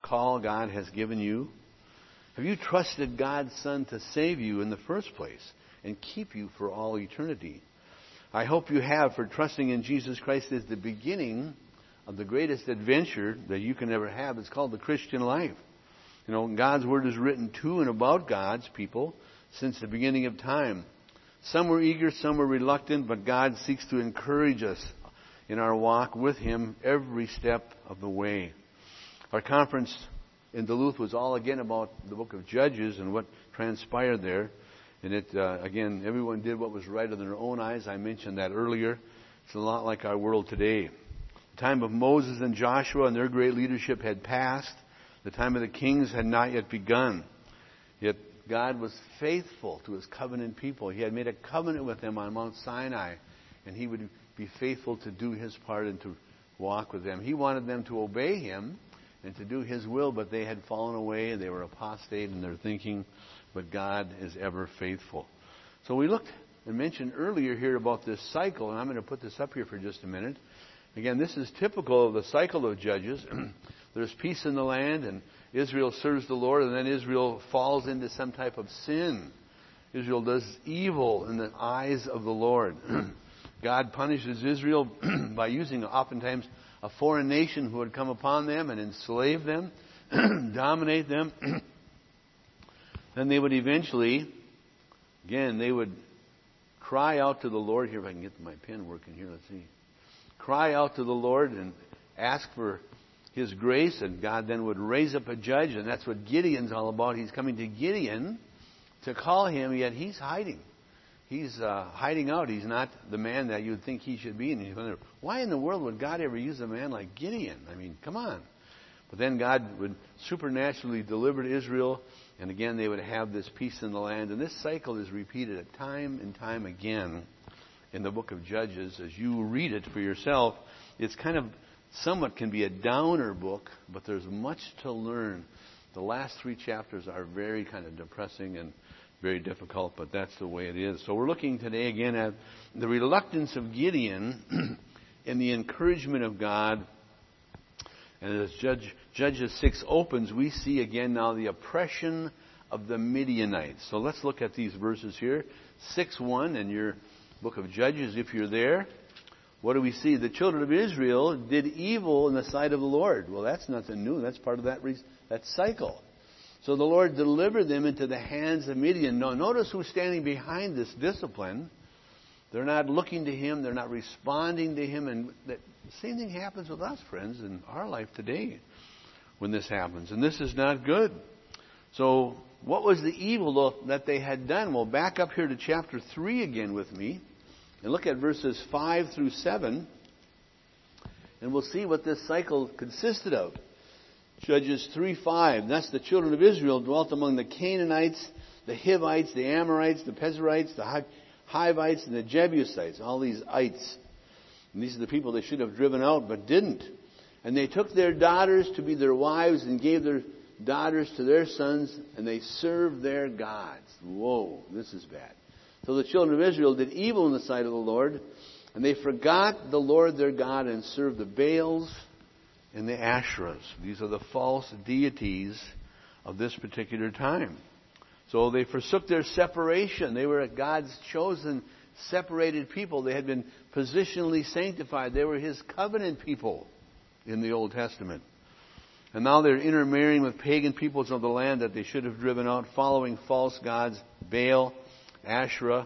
call God has given you? Have you trusted God's Son to save you in the first place and keep you for all eternity? I hope you have, for trusting in Jesus Christ is the beginning of the greatest adventure that you can ever have. It's called the Christian life. You know, God's Word is written to and about God's people since the beginning of time. Some were eager, some were reluctant, but God seeks to encourage us in our walk with Him every step of the way. Our conference in Duluth was all again about the book of Judges and what transpired there. And it, again, everyone did what was right in their own eyes. I mentioned that earlier. It's a lot like our world today. The time of Moses and Joshua and their great leadership had passed. The time of the kings had not yet begun. Yet God was faithful to His covenant people. He had made a covenant with them on Mount Sinai, and He would be faithful to do His part and to walk with them. He wanted them to obey Him and to do His will, but they had fallen away. They were apostate in their thinking, but God is ever faithful. So we looked and mentioned earlier here about this cycle, and I'm going to put this up here for just a minute. Again, this is typical of the cycle of Judges. There's peace in the land, and Israel serves the Lord, and then Israel falls into some type of sin. Israel does evil in the eyes of the Lord. God punishes Israel by using oftentimes a foreign nation who would come upon them and enslave them, dominate them. Then they would eventually, again, they would cry out to the Lord. Here, if I can get my pen working here, let's see. Cry out to the Lord and ask for His grace, and God then would raise up a judge, and that's what Gideon's all about. He's coming to Gideon to call him, yet he's hiding. He's hiding out. He's not the man that you'd think he should be. And you wonder, why in the world would God ever use a man like Gideon? I mean, come on. But then God would supernaturally deliver Israel, and again they would have this peace in the land. And this cycle is repeated time and time again in the book of Judges. As you read it for yourself, it's kind of somewhat can be a downer book, but there's much to learn. The last 3 chapters are very kind of depressing and very difficult, but that's the way it is. So we're looking today again at the reluctance of Gideon and the encouragement of God. And as Judges 6 opens, we see again now the oppression of the Midianites. So let's look at these verses here. 6:1 in your book of Judges, if you're there. What do we see? The children of Israel did evil in the sight of the Lord. Well, that's nothing new. That's part of that cycle. So the Lord delivered them into the hands of Midian. Now, notice who's standing behind this discipline. They're not looking to Him. They're not responding to Him. And the same thing happens with us, friends, in our life today when this happens. And this is not good. So what was the evil that they had done? Well, back up here to chapter 3 again with me. And look at verses 5 through 7. And we'll see what this cycle consisted of. Judges 3:5. Thus the children of Israel dwelt among the Canaanites, the Hivites, the Amorites, the Perizzites, the Hivites, and the Jebusites. All these ites. And these are the people they should have driven out, but didn't. And they took their daughters to be their wives and gave their daughters to their sons, and they served their gods. Whoa, this is bad. So the children of Israel did evil in the sight of the Lord, and they forgot the Lord their God and served the Baals and the Asherahs. These are the false deities of this particular time. So they forsook their separation. They were God's chosen, separated people. They had been positionally sanctified. They were His covenant people in the Old Testament. And now they're intermarrying with pagan peoples of the land that they should have driven out, following false gods, Baal, Asherah.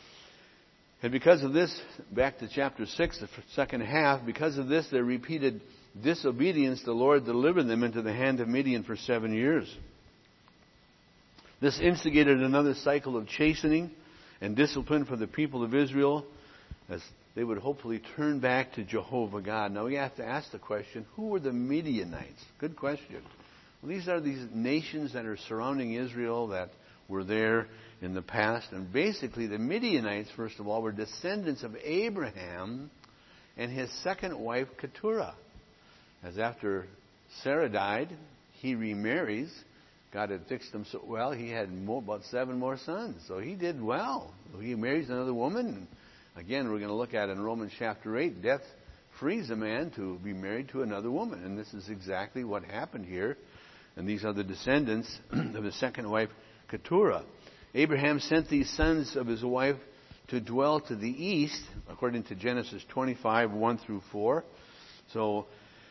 And because of this, back to chapter 6, the second half, because of this, their repeated disobedience, the Lord delivered them into the hand of Midian for 7 years. This instigated another cycle of chastening and discipline for the people of Israel as they would hopefully turn back to Jehovah God. Now we have to ask the question, who were the Midianites? Good question. Well, these are these nations that are surrounding Israel that were there in the past. And basically the Midianites, first of all, were descendants of Abraham and his second wife, Keturah. As after Sarah died, he remarries. God had fixed him so well, he had about 7 more sons. So he did well. He marries another woman. Again, we're going to look at in Romans chapter 8, death frees a man to be married to another woman. And this is exactly what happened here. And these are the descendants of his second wife, Keturah. Abraham sent these sons of his wife to dwell to the east, according to Genesis 25, 1 through 4. So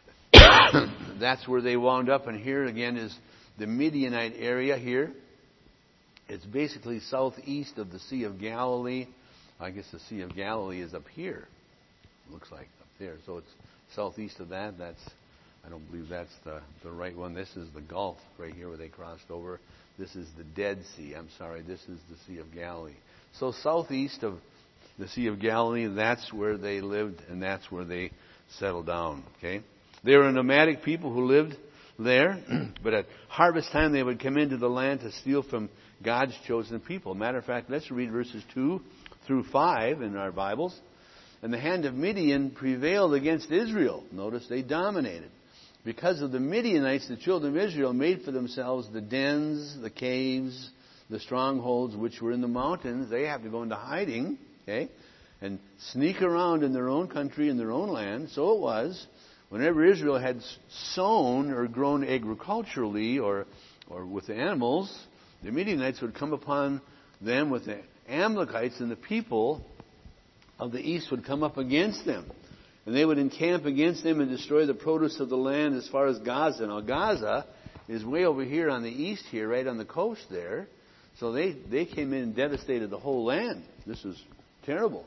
that's where they wound up. And here again is the Midianite area here. It's basically southeast of the Sea of Galilee. I guess the Sea of Galilee is up here. It looks like up there. So it's southeast of that. I don't believe that's the right one. This is the Gulf right here where they crossed over. This is the Dead Sea. I'm sorry, this is the Sea of Galilee. So southeast of the Sea of Galilee, that's where they lived and that's where they settled down. Okay, they were a nomadic people who lived there, but at harvest time they would come into the land to steal from God's chosen people. Matter of fact, let's read verses 2 through 5 in our Bibles. And the hand of Midian prevailed against Israel. Notice they dominated. Because of the Midianites, the children of Israel made for themselves the dens, the caves, the strongholds which were in the mountains. They have to go into hiding, okay, and sneak around in their own country, in their own land. So it was, whenever Israel had sown or grown agriculturally or with the animals, the Midianites would come upon them with the Amalekites, and the people of the east would come up against them. And they would encamp against them and destroy the produce of the land as far as Gaza. Now, Gaza is way over here on the east here, right on the coast there. So they came in and devastated the whole land. This was terrible.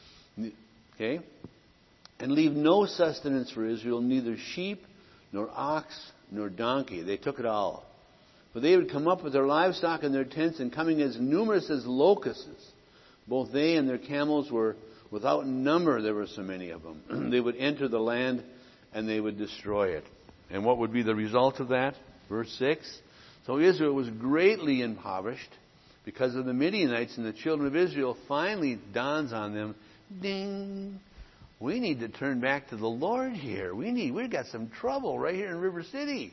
Okay? And leave no sustenance for Israel, neither sheep, nor ox, nor donkey. They took it all. For they would come up with their livestock and their tents, and coming as numerous as locusts. Both they and their camels were without number. There were so many of them. They would enter the land and they would destroy it. And what would be the result of that? Verse 6. So Israel was greatly impoverished because of the Midianites, and the children of Israel finally dawns on them, ding, we need to turn back to the Lord here. We've got some trouble right here in River City.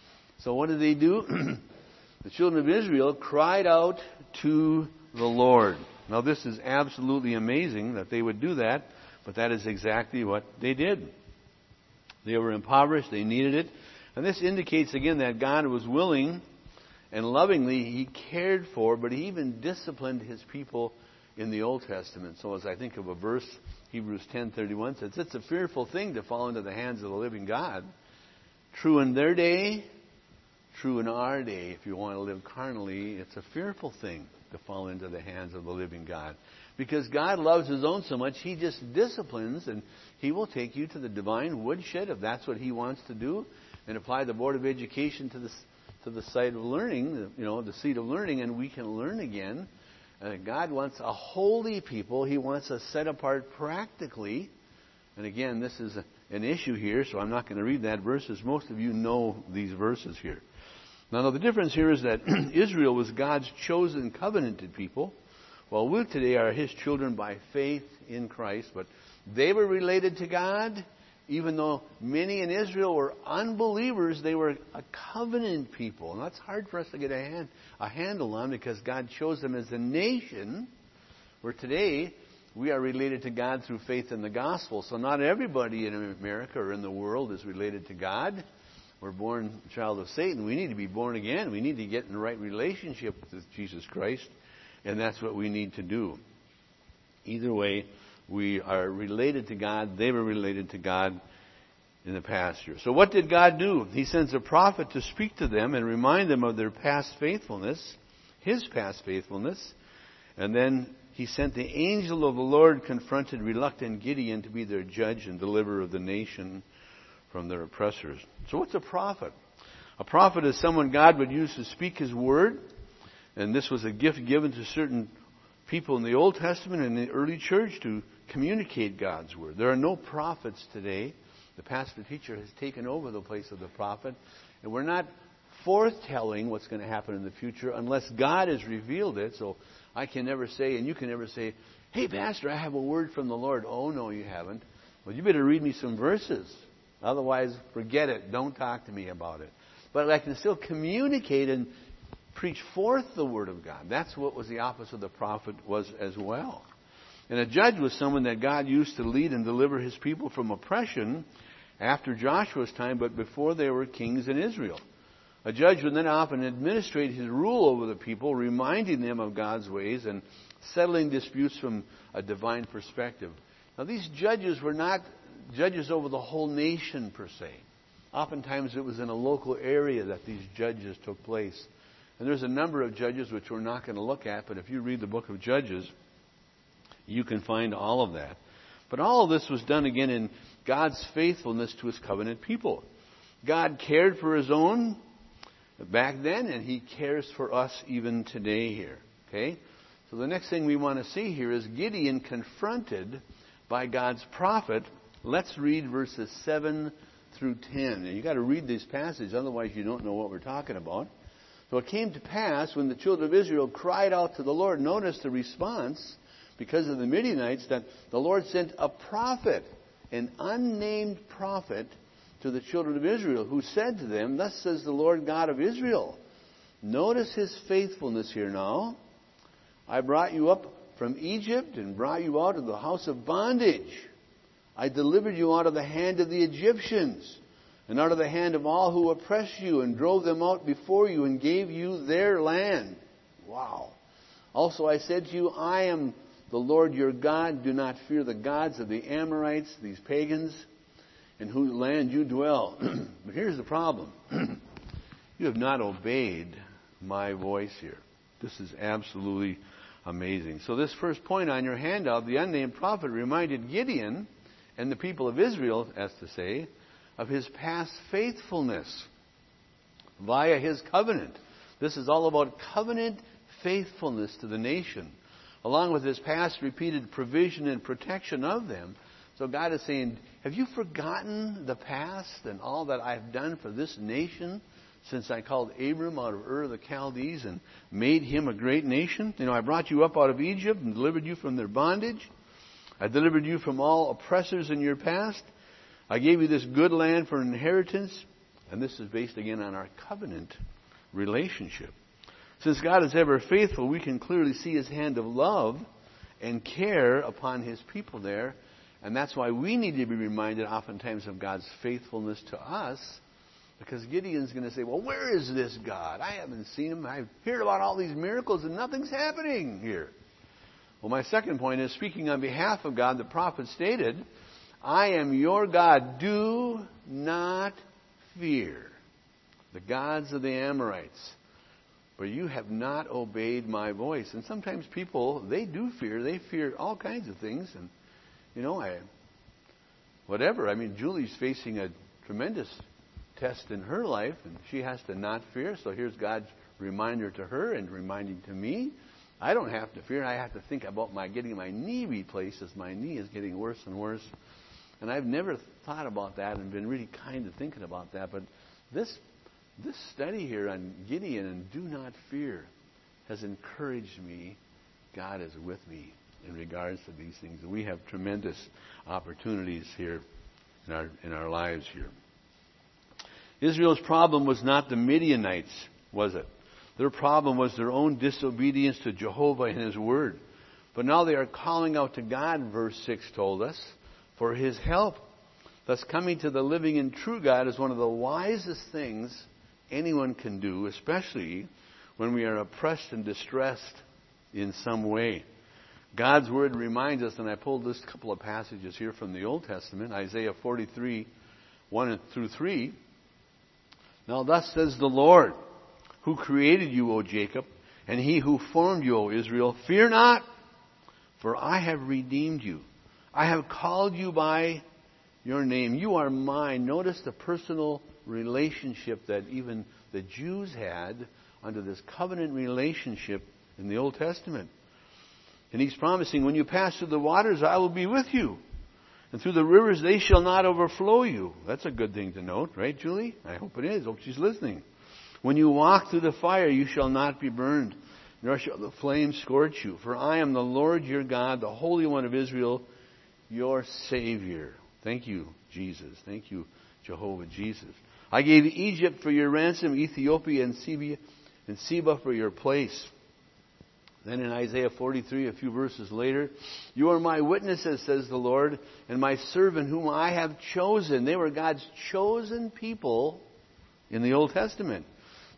So what did they do? The children of Israel cried out to the Lord. Now, this is absolutely amazing that they would do that, but that is exactly what they did. They were impoverished. They needed it. And this indicates, again, that God was willing and lovingly He cared for, but He even disciplined His people in the Old Testament. So as I think of a verse, Hebrews 10:31 says, it's a fearful thing to fall into the hands of the living God. True in their day, true in our day. If you want to live carnally, it's a fearful thing to fall into the hands of the living God. Because God loves His own so much, He just disciplines, and He will take you to the divine woodshed if that's what He wants to do, and apply the Board of Education to the site of learning, the seat of learning, and we can learn again. God wants a holy people. He wants us set apart practically. And again, this is an issue here, so I'm not going to read that verse, as most of you know these verses here. Now, the difference here is that Israel was God's chosen covenanted people, while we today are His children by faith in Christ. But they were related to God. Even though many in Israel were unbelievers, they were a covenant people. And that's hard for us to get a handle on, because God chose them as a nation, where today we are related to God through faith in the gospel. So not everybody in America or in the world is related to God. We're born a child of Satan. We need to be born again. We need to get in the right relationship with Jesus Christ. And that's what we need to do. Either way, we are related to God. They were related to God in the past year. So what did God do? He sends a prophet to speak to them and remind them of their past faithfulness, His past faithfulness. And then He sent the angel of the Lord, confronted reluctant Gideon to be their judge and deliverer of the nation from their oppressors. So what's a prophet? A prophet is someone God would use to speak His word. And this was a gift given to certain people in the Old Testament and in the early church to communicate God's word. There are no prophets today. The pastor teacher has taken over the place of the prophet. And we're not foretelling what's going to happen in the future unless God has revealed it. So I can never say, and you can never say, hey, pastor, I have a word from the Lord. Oh, no, you haven't. Well, you better read me some verses. Otherwise, forget it. Don't talk to me about it. But I can still communicate and preach forth the word of God. That's what was the office of the prophet was as well. And a judge was someone that God used to lead and deliver His people from oppression after Joshua's time, but before they were kings in Israel. A judge would then often administrate his rule over the people, reminding them of God's ways and settling disputes from a divine perspective. Now, these judges were not judges over the whole nation per se. Oftentimes it was in a local area that these judges took place. And there's a number of judges which we're not going to look at, but if you read the book of Judges, you can find all of that. But all of this was done again in God's faithfulness to his covenant people. God cared for his own back then, and he cares for us even today here. Okay? So the next thing we want to see here is Gideon confronted by God's prophet. Let's read verses 7 through 10. And you've got to read these passages, otherwise you don't know what we're talking about. So it came to pass when the children of Israel cried out to the Lord. Notice the response, because of the Midianites, that the Lord sent a prophet, an unnamed prophet, to the children of Israel, who said to them, "Thus says the Lord God of Israel." Notice his faithfulness here now. "I brought you up from Egypt and brought you out of the house of bondage. I delivered you out of the hand of the Egyptians and out of the hand of all who oppressed you, and drove them out before you and gave you their land." Wow. "Also I said to you, I am the Lord your God. Do not fear the gods of the Amorites," these pagans, "in whose land you dwell." But here's the problem. You have not obeyed my voice here. This is absolutely amazing. So this first point on your handout, the unnamed prophet reminded Gideon and the people of Israel, as to say, of his past faithfulness via his covenant. This is all about covenant faithfulness to the nation, along with his past repeated provision and protection of them. So God is saying, have you forgotten the past and all that I've done for this nation since I called Abram out of Ur of the Chaldees and made him a great nation? You know, I brought you up out of Egypt and delivered you from their bondage. I delivered you from all oppressors in your past. I gave you this good land for an inheritance. And this is based again on our covenant relationship. Since God is ever faithful, we can clearly see his hand of love and care upon his people there. And that's why we need to be reminded oftentimes of God's faithfulness to us. Because Gideon's going to say, well, where is this God? I haven't seen him. I've heard about all these miracles and nothing's happening here. Well, my second point is, speaking on behalf of God, the prophet stated, "I am your God. Do not fear the gods of the Amorites, for you have not obeyed my voice." And sometimes people, they do fear. They fear all kinds of things. And, you know, Julie's facing a tremendous test in her life, and she has to not fear. So here's God's reminder to her and reminding to me. I don't have to fear. I have to think about getting my knee replaced, as my knee is getting worse and worse. And I've never thought about that and been really kind of thinking about that. But this study here on Gideon and do not fear has encouraged me. God is with me in regards to these things. And we have tremendous opportunities here in our lives here. Israel's problem was not the Midianites, was it? Their problem was their own disobedience to Jehovah and his word. But now they are calling out to God, verse 6 told us, for his help. Thus, coming to the living and true God is one of the wisest things anyone can do, especially when we are oppressed and distressed in some way. God's word reminds us, and I pulled this couple of passages here from the Old Testament, Isaiah 43, 1 through 3. "Now thus says the Lord, who created you, O Jacob, and he who formed you, O Israel, fear not, for I have redeemed you. I have called you by your name. You are mine." Notice the personal relationship that even the Jews had under this covenant relationship in the Old Testament. And he's promising, when you pass through the waters, I will be with you. And through the rivers, they shall not overflow you. That's a good thing to note, right, Julie? I hope it is. I hope she's listening. "When you walk through the fire, you shall not be burned, nor shall the flame scorch you. For I am the Lord your God, the Holy One of Israel, your Savior." Thank you, Jesus. Thank you, Jehovah Jesus. "I gave Egypt for your ransom, Ethiopia and Seba for your place." Then in Isaiah 43, a few verses later, "You are my witnesses, says the Lord, and my servant whom I have chosen." They were God's chosen people in the Old Testament.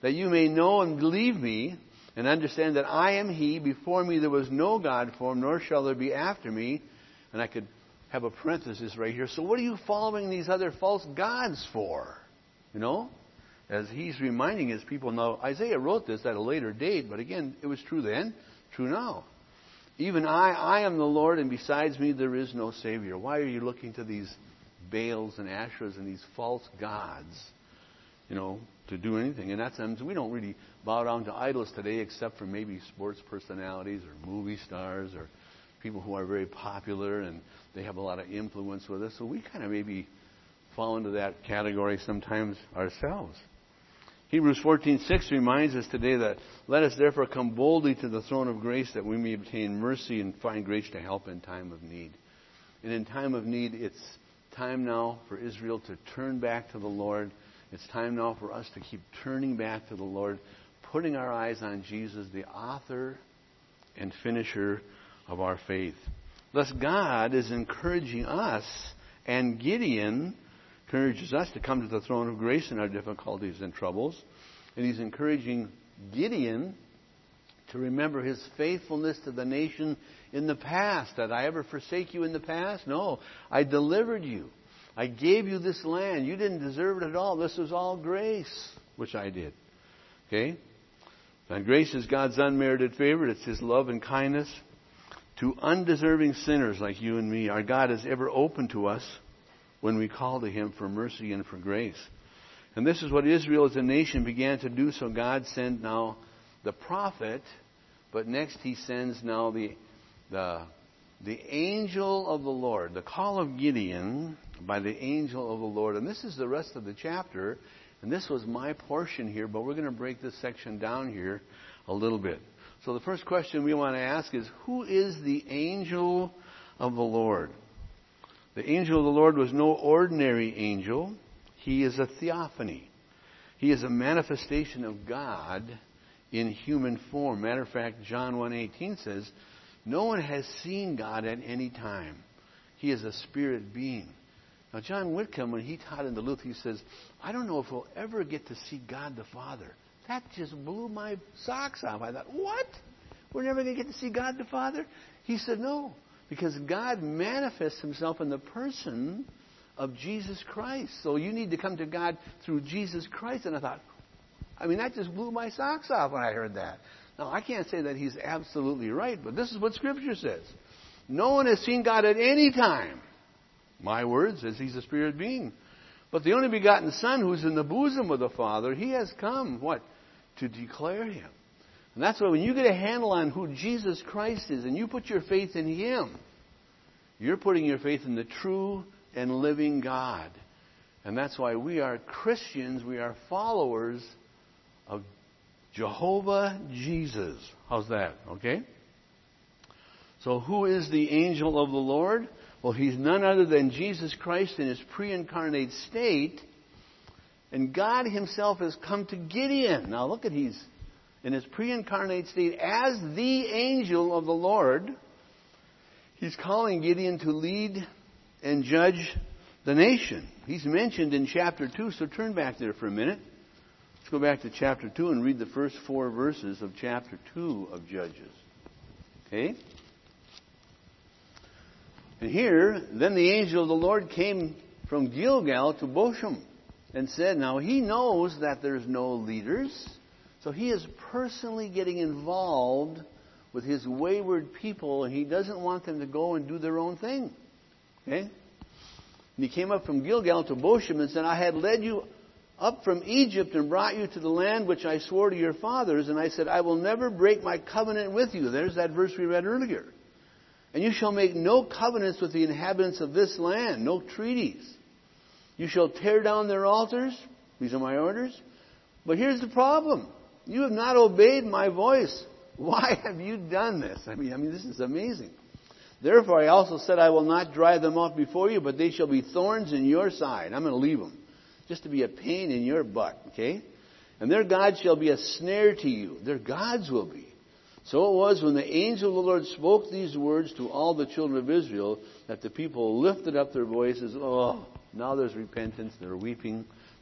that you may know and believe me, and understand that I am He. Before me there was no God formed, nor shall there be after me. And I could have a parenthesis right here. So what are you following these other false gods for? You know? As he's reminding his people now, Isaiah wrote this at a later date, but again, it was true then, true now. Even I am the Lord, and besides me there is no Savior. Why are you looking to these Baals and Asherahs and these false gods, you know, to do anything? In that sense, we don't really bow down to idols today except for maybe sports personalities or movie stars or people who are very popular and they have a lot of influence with us. So we kind of maybe fall into that category sometimes ourselves. Hebrews 14:6 reminds us today that let us therefore come boldly to the throne of grace that we may obtain mercy and find grace to help in time of need. And in time of need, it's time now for Israel to turn back to the Lord. It's time now for us to keep turning back to the Lord, putting our eyes on Jesus, the author and finisher of our faith. Thus God is encouraging us, and Gideon encourages us to come to the throne of grace in our difficulties and troubles. And he's encouraging Gideon to remember his faithfulness to the nation in the past. Did I ever forsake you in the past? No. I delivered you. I gave you this land. You didn't deserve it at all. This was all grace, which I did. Okay? And grace is God's unmerited favor. It's His love and kindness to undeserving sinners like you and me. Our God is ever open to us when we call to Him for mercy and for grace. And this is what Israel as a nation began to do. So God sent now the prophet, but next He sends now the angel of the Lord. The call of Gideon by the angel of the Lord. And this is the rest of the chapter. And this was my portion here, but we're going to break this section down here a little bit. So the first question we want to ask is, who is the angel of the Lord? The angel of the Lord was no ordinary angel. He is a theophany. He is a manifestation of God in human form. Matter of fact, John 1:18 says, no one has seen God at any time. He is a spirit being. Now, John Whitcomb, when he taught in Duluth, he says, I don't know if we'll ever get to see God the Father. That just blew my socks off. I thought, what? We're never going to get to see God the Father? He said, no, because God manifests Himself in the person of Jesus Christ. So you need to come to God through Jesus Christ. And I thought, that just blew my socks off when I heard that. Now, I can't say that he's absolutely right, but this is what Scripture says. No one has seen God at any time. My word says He's a spirit being. But the only begotten Son, who's in the bosom of the Father, He has come, what? To declare Him. And that's why when you get a handle on who Jesus Christ is and you put your faith in Him, you're putting your faith in the true and living God. And that's why we are Christians. We are followers of Jehovah Jesus. How's that? Okay? So who is the angel of the Lord? Well, He's none other than Jesus Christ in His pre-incarnate state. And God Himself has come to Gideon. Now look at, He's in His pre-incarnate state as the angel of the Lord. He's calling Gideon to lead and judge the nation. He's mentioned in chapter 2, so turn back there for a minute. Let's go back to chapter 2 and read the first 4 verses of chapter 2 of Judges. Okay? And here, then the angel of the Lord came from Gilgal to Bochum and said, now he knows that there's no leaders, so he is personally getting involved with his wayward people, and he doesn't want them to go and do their own thing. Okay? And he came up from Gilgal to Bochum and said, I had led you up from Egypt and brought you to the land which I swore to your fathers, and I said, I will never break my covenant with you. There's that verse we read earlier. And you shall make no covenants with the inhabitants of this land, no treaties. You shall tear down their altars. These are my orders. But here's the problem. You have not obeyed my voice. Why have you done this? I mean, this is amazing. Therefore, I also said, I will not drive them out before you, but they shall be thorns in your side. I'm going to leave them, just to be a pain in your butt, okay? And their gods shall be a snare to you. Their gods will be. So it was when the angel of the Lord spoke these words to all the children of Israel that the people lifted up their voices. Oh, now there's repentance. They're weeping.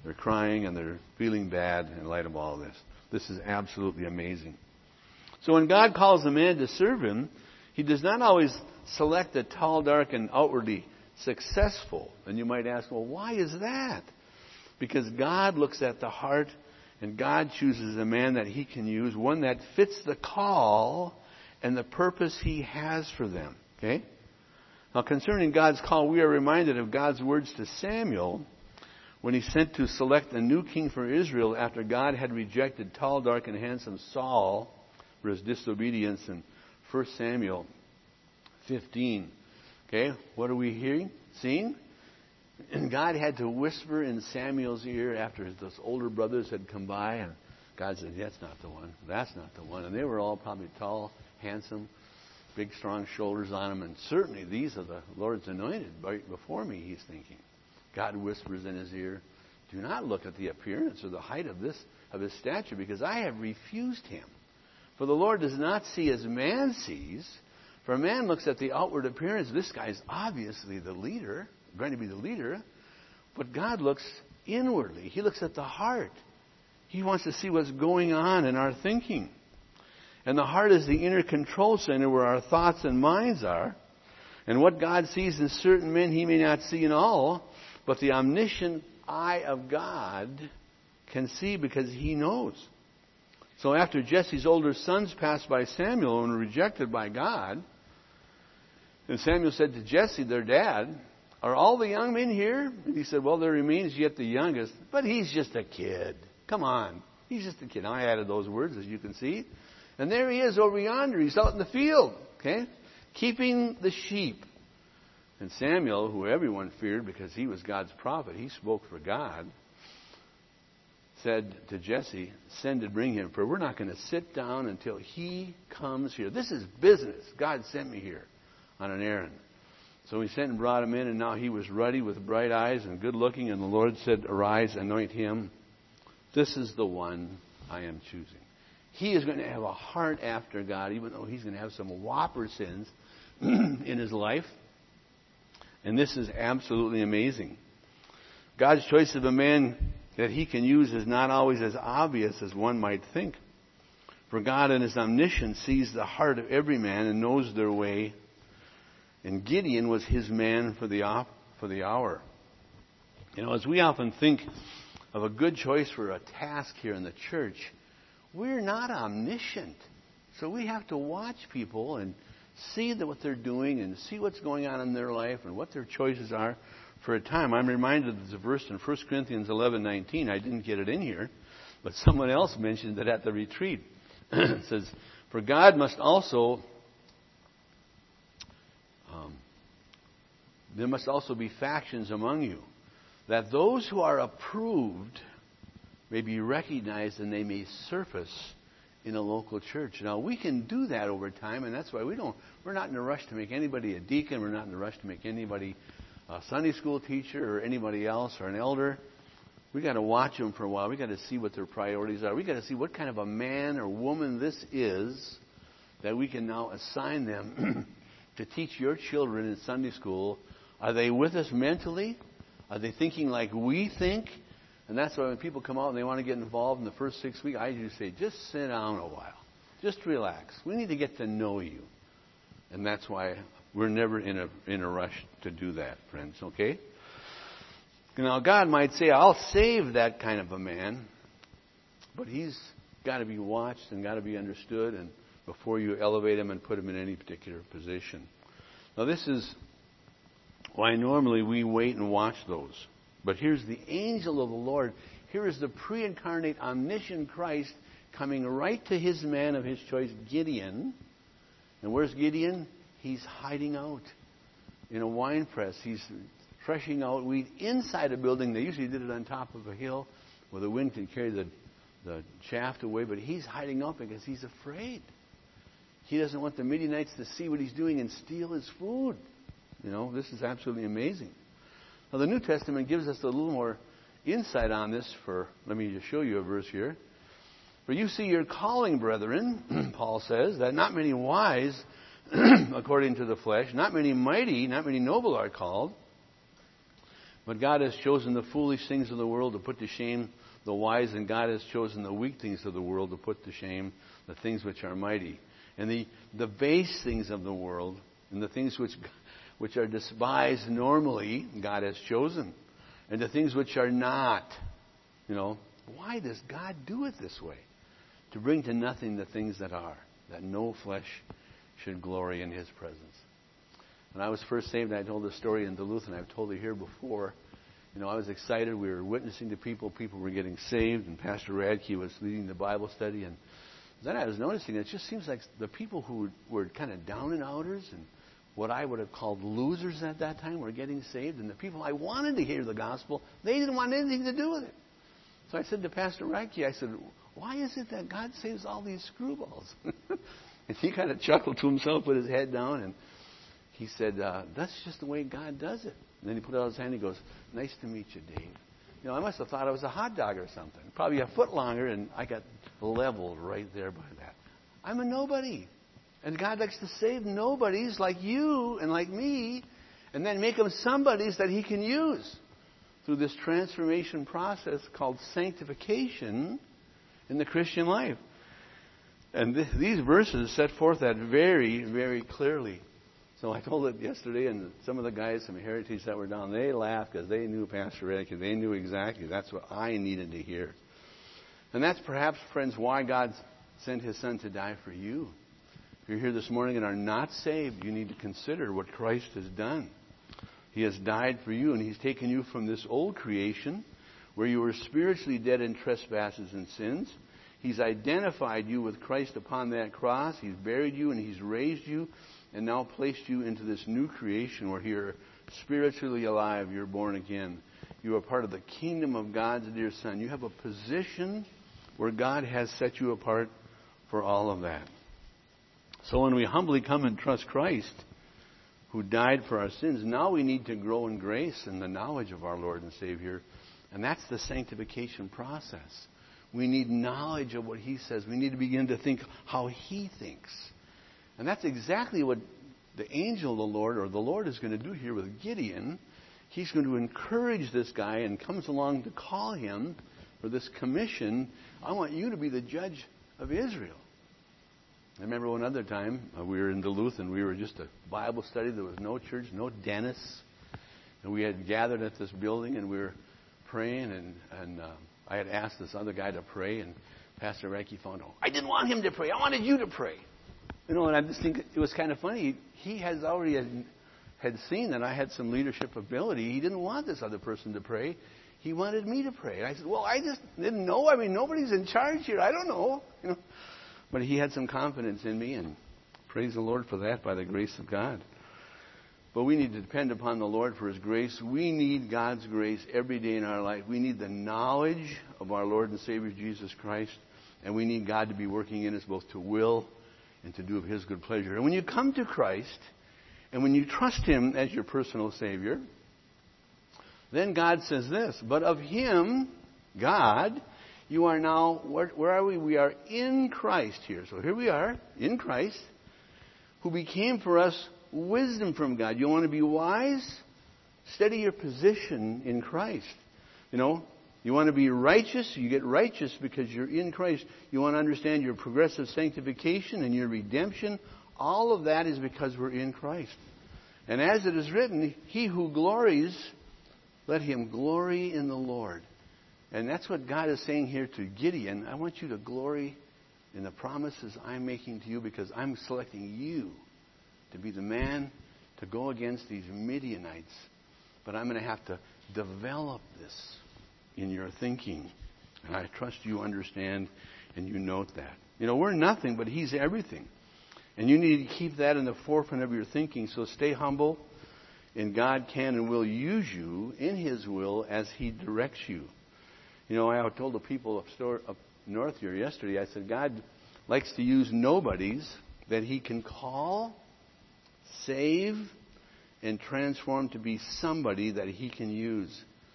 They're crying and they're feeling bad in light of all this. This is absolutely amazing. So when God calls a man to serve him, he does not always select the tall, dark, and outwardly successful. And you might ask, well, why is that? Because God looks at the heart, and God chooses a man that he can use, one that fits the call and the purpose he has for them. Okay? Now, concerning God's call, we are reminded of God's words to Samuel when he sent to select a new king for Israel after God had rejected tall, dark, and handsome Saul for his disobedience in 1 Samuel 15. Okay, what are we hearing? Seeing? And God had to whisper in Samuel's ear after those older brothers had come by, and God said, that's not the one. That's not the one. And they were all probably tall, handsome, big, strong shoulders on them. And certainly these are the Lord's anointed right before me, he's thinking. God whispers in his ear, do not look at the appearance or the height of his stature, because I have refused him. For the Lord does not see as man sees. For a man looks at the outward appearance. This guy's obviously the leader, going to be the leader. But God looks inwardly. He looks at the heart. He wants to see what's going on in our thinking. And the heart is the inner control center where our thoughts and minds are. And what God sees in certain men, he may not see in all. But the omniscient eye of God can see because he knows. So after Jesse's older sons passed by Samuel and were rejected by God, and Samuel said to Jesse, their dad, are all the young men here? And he said, well, there remains yet the youngest, but he's just a kid. Come on. He's just a kid. Now, I added those words, as you can see. And there he is over yonder. He's out in the field, okay, keeping the sheep. And Samuel, who everyone feared because he was God's prophet, he spoke for God, said to Jesse, send to bring him, for we're not going to sit down until he comes here. This is business. God sent me here on an errand. So he sent and brought him in, and now he was ruddy with bright eyes and good looking, and the Lord said, arise, anoint him. This is the one I am choosing. He is going to have a heart after God, even though he's going to have some whopper sins in his life. And this is absolutely amazing. God's choice of a man that he can use is not always as obvious as one might think. For God in his omniscience sees the heart of every man and knows their way. And Gideon was his man for the hour. You know, as we often think of a good choice for a task here in the church, we're not omniscient. So we have to watch people and see what they're doing and see what's going on in their life and what their choices are for a time. I'm reminded of the verse in 1 Corinthians 11:19. I didn't get it in here, but someone else mentioned it at the retreat. It says, for God must also, there must also be factions among you, that those who are approved may be recognized and they may surface in a local church. Now, we can do that over time, and that's why we're not in a rush to make anybody a deacon. We're not in a rush to make anybody a Sunday school teacher or anybody else or an elder. We got to watch them for a while. We got to see what their priorities are. We got to see what kind of a man or woman this is that we can now assign them to teach your children in Sunday school. Are they with us mentally? Are they thinking like we think? And that's why when people come out and they want to get involved in the first 6 weeks, I usually say, just sit down a while. Just relax. We need to get to know you. And that's why we're never in a rush to do that, friends, okay? Now, God might say, I'll save that kind of a man, but he's got to be watched and got to be understood and before you elevate him and put him in any particular position. Now, this is why normally we wait and watch those. But here's the angel of the Lord. Here is the pre-incarnate omniscient Christ coming right to his man of his choice, Gideon. And where's Gideon? He's hiding out in a wine press. He's threshing out wheat inside a building. They usually did it on top of a hill where the wind can carry the chaff away. But he's hiding out because he's afraid. He doesn't want the Midianites to see what he's doing and steal his food. You know, this is absolutely amazing. Now, the New Testament gives us a little more insight on this. Let me just show you a verse here. For you see your calling, brethren, Paul says, that not many wise, according to the flesh, not many mighty, not many noble are called. But God has chosen the foolish things of the world to put to shame the wise, and God has chosen the weak things of the world to put to shame the things which are mighty. And the base things of the world and the things which are despised normally, God has chosen. And the things which are not, why does God do it this way? To bring to nothing the things that are, that no flesh should glory in His presence. When I was first saved, I told this story in Duluth, and I've told it here before. I was excited. We were witnessing to people. People were getting saved, and Pastor Radke was leading the Bible study. And then I was noticing it just seems like the people who were kind of down and outers and what I would have called losers at that time were getting saved. And the people I wanted to hear the gospel, they didn't want anything to do with it. So I said to Pastor Radke, I said, why is it that God saves all these screwballs? And he kind of chuckled to himself, put his head down, and he said, that's just the way God does it. And then he put out his hand and he goes, nice to meet you, Dave. I must have thought I was a hot dog or something. Probably a foot longer, and I got leveled right there by that. I'm a nobody. And God likes to save nobodies like you and like me, and then make them somebodies that He can use through this transformation process called sanctification in the Christian life. And these verses set forth that very, very clearly. So I told it yesterday, and some of the guys from Heritage that were down, they laughed because they knew Pastor Radke. They knew exactly that's what I needed to hear. And that's perhaps, friends, why God sent His Son to die for you. If you're here this morning and are not saved, you need to consider what Christ has done. He has died for you, and He's taken you from this old creation where you were spiritually dead in trespasses and sins. He's identified you with Christ upon that cross. He's buried you, and He's raised you, and now placed you into this new creation where you're spiritually alive. You're born again. You are part of the kingdom of God's dear Son. You have a position where God has set you apart for all of that. So when we humbly come and trust Christ, who died for our sins, now we need to grow in grace and the knowledge of our Lord and Savior. And that's the sanctification process. We need knowledge of what He says. We need to begin to think how He thinks. And that's exactly what the angel of the Lord, or the Lord, is going to do here with Gideon. He's going to encourage this guy and comes along to call him for this commission. I want you to be the judge of Israel. I remember one other time, we were in Duluth, and we were just a Bible study. There was no church, no dentists. And we had gathered at this building, and we were praying, and I had asked this other guy to pray, and Pastor Radke found out, I didn't want him to pray. I wanted you to pray. And I just think it was kind of funny. He has already had seen that I had some leadership ability. He didn't want this other person to pray. He wanted me to pray. And I said, well, I just didn't know. I mean, nobody's in charge here. I don't know. But he had some confidence in me, and praise the Lord for that by the grace of God. But we need to depend upon the Lord for His grace. We need God's grace every day in our life. We need the knowledge of our Lord and Savior Jesus Christ, and we need God to be working in us both to will and to do of His good pleasure. And when you come to Christ, and when you trust Him as your personal Savior, then God says this, but of Him, God, you are now, where are we? We are in Christ here. So here we are, in Christ, who became for us wisdom from God. You want to be wise? Study your position in Christ. You want to be righteous? You get righteous because you're in Christ. You want to understand your progressive sanctification and your redemption? All of that is because we're in Christ. And as it is written, he who glories, let him glory in the Lord. And that's what God is saying here to Gideon. I want you to glory in the promises I'm making to you because I'm selecting you to be the man to go against these Midianites. But I'm going to have to develop this in your thinking. And I trust you understand and you note that. We're nothing, but He's everything. And you need to keep that in the forefront of your thinking. So stay humble, and God can and will use you in His will as He directs you. I told the people up north here yesterday, I said, God likes to use nobodies that He can call, save, and transform to be somebody that He can use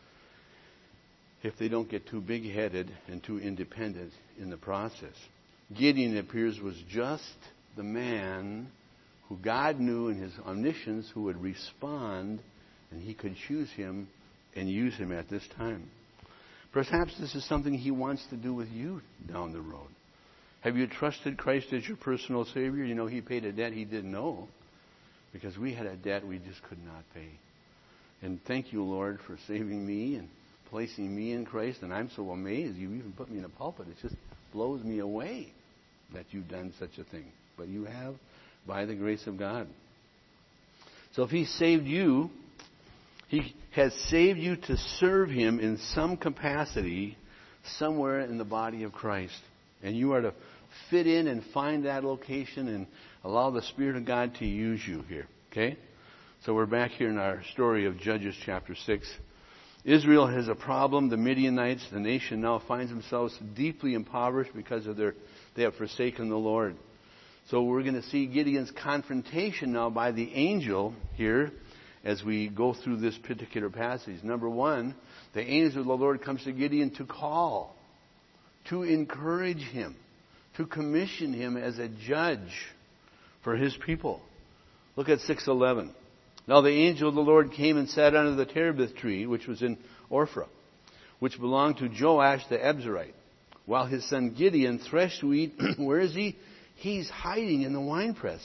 if they don't get too big-headed and too independent in the process. Gideon, it appears, was just the man who God knew in His omniscience who would respond, and He could choose him and use him at this time. Perhaps this is something he wants to do with you down the road. Have you trusted Christ as your personal Savior? You know, he paid a debt he didn't owe because we had a debt we just could not pay. And thank you, Lord, for saving me and placing me in Christ. And I'm so amazed you even put me in a pulpit. It just blows me away that you've done such a thing. But you have by the grace of God. So if he saved you, he has saved you to serve him in some capacity somewhere in the body of Christ. And you are to fit in and find that location and allow the Spirit of God to use you here. Okay? So we're back here in our story of Judges chapter 6. Israel has a problem. The Midianites, the nation now finds themselves deeply impoverished because of they have forsaken the Lord. So we're going to see Gideon's confrontation now by the angel here as we go through this particular passage. Number one, the angel of the Lord comes to Gideon to call, to encourage him, to commission him as a judge for his people. Look at 6:11. Now the angel of the Lord came and sat under the terebinth tree, which was in Ophrah, which belonged to Joash the Abzerite, while his son Gideon threshed wheat. Where is he? He's hiding in the winepress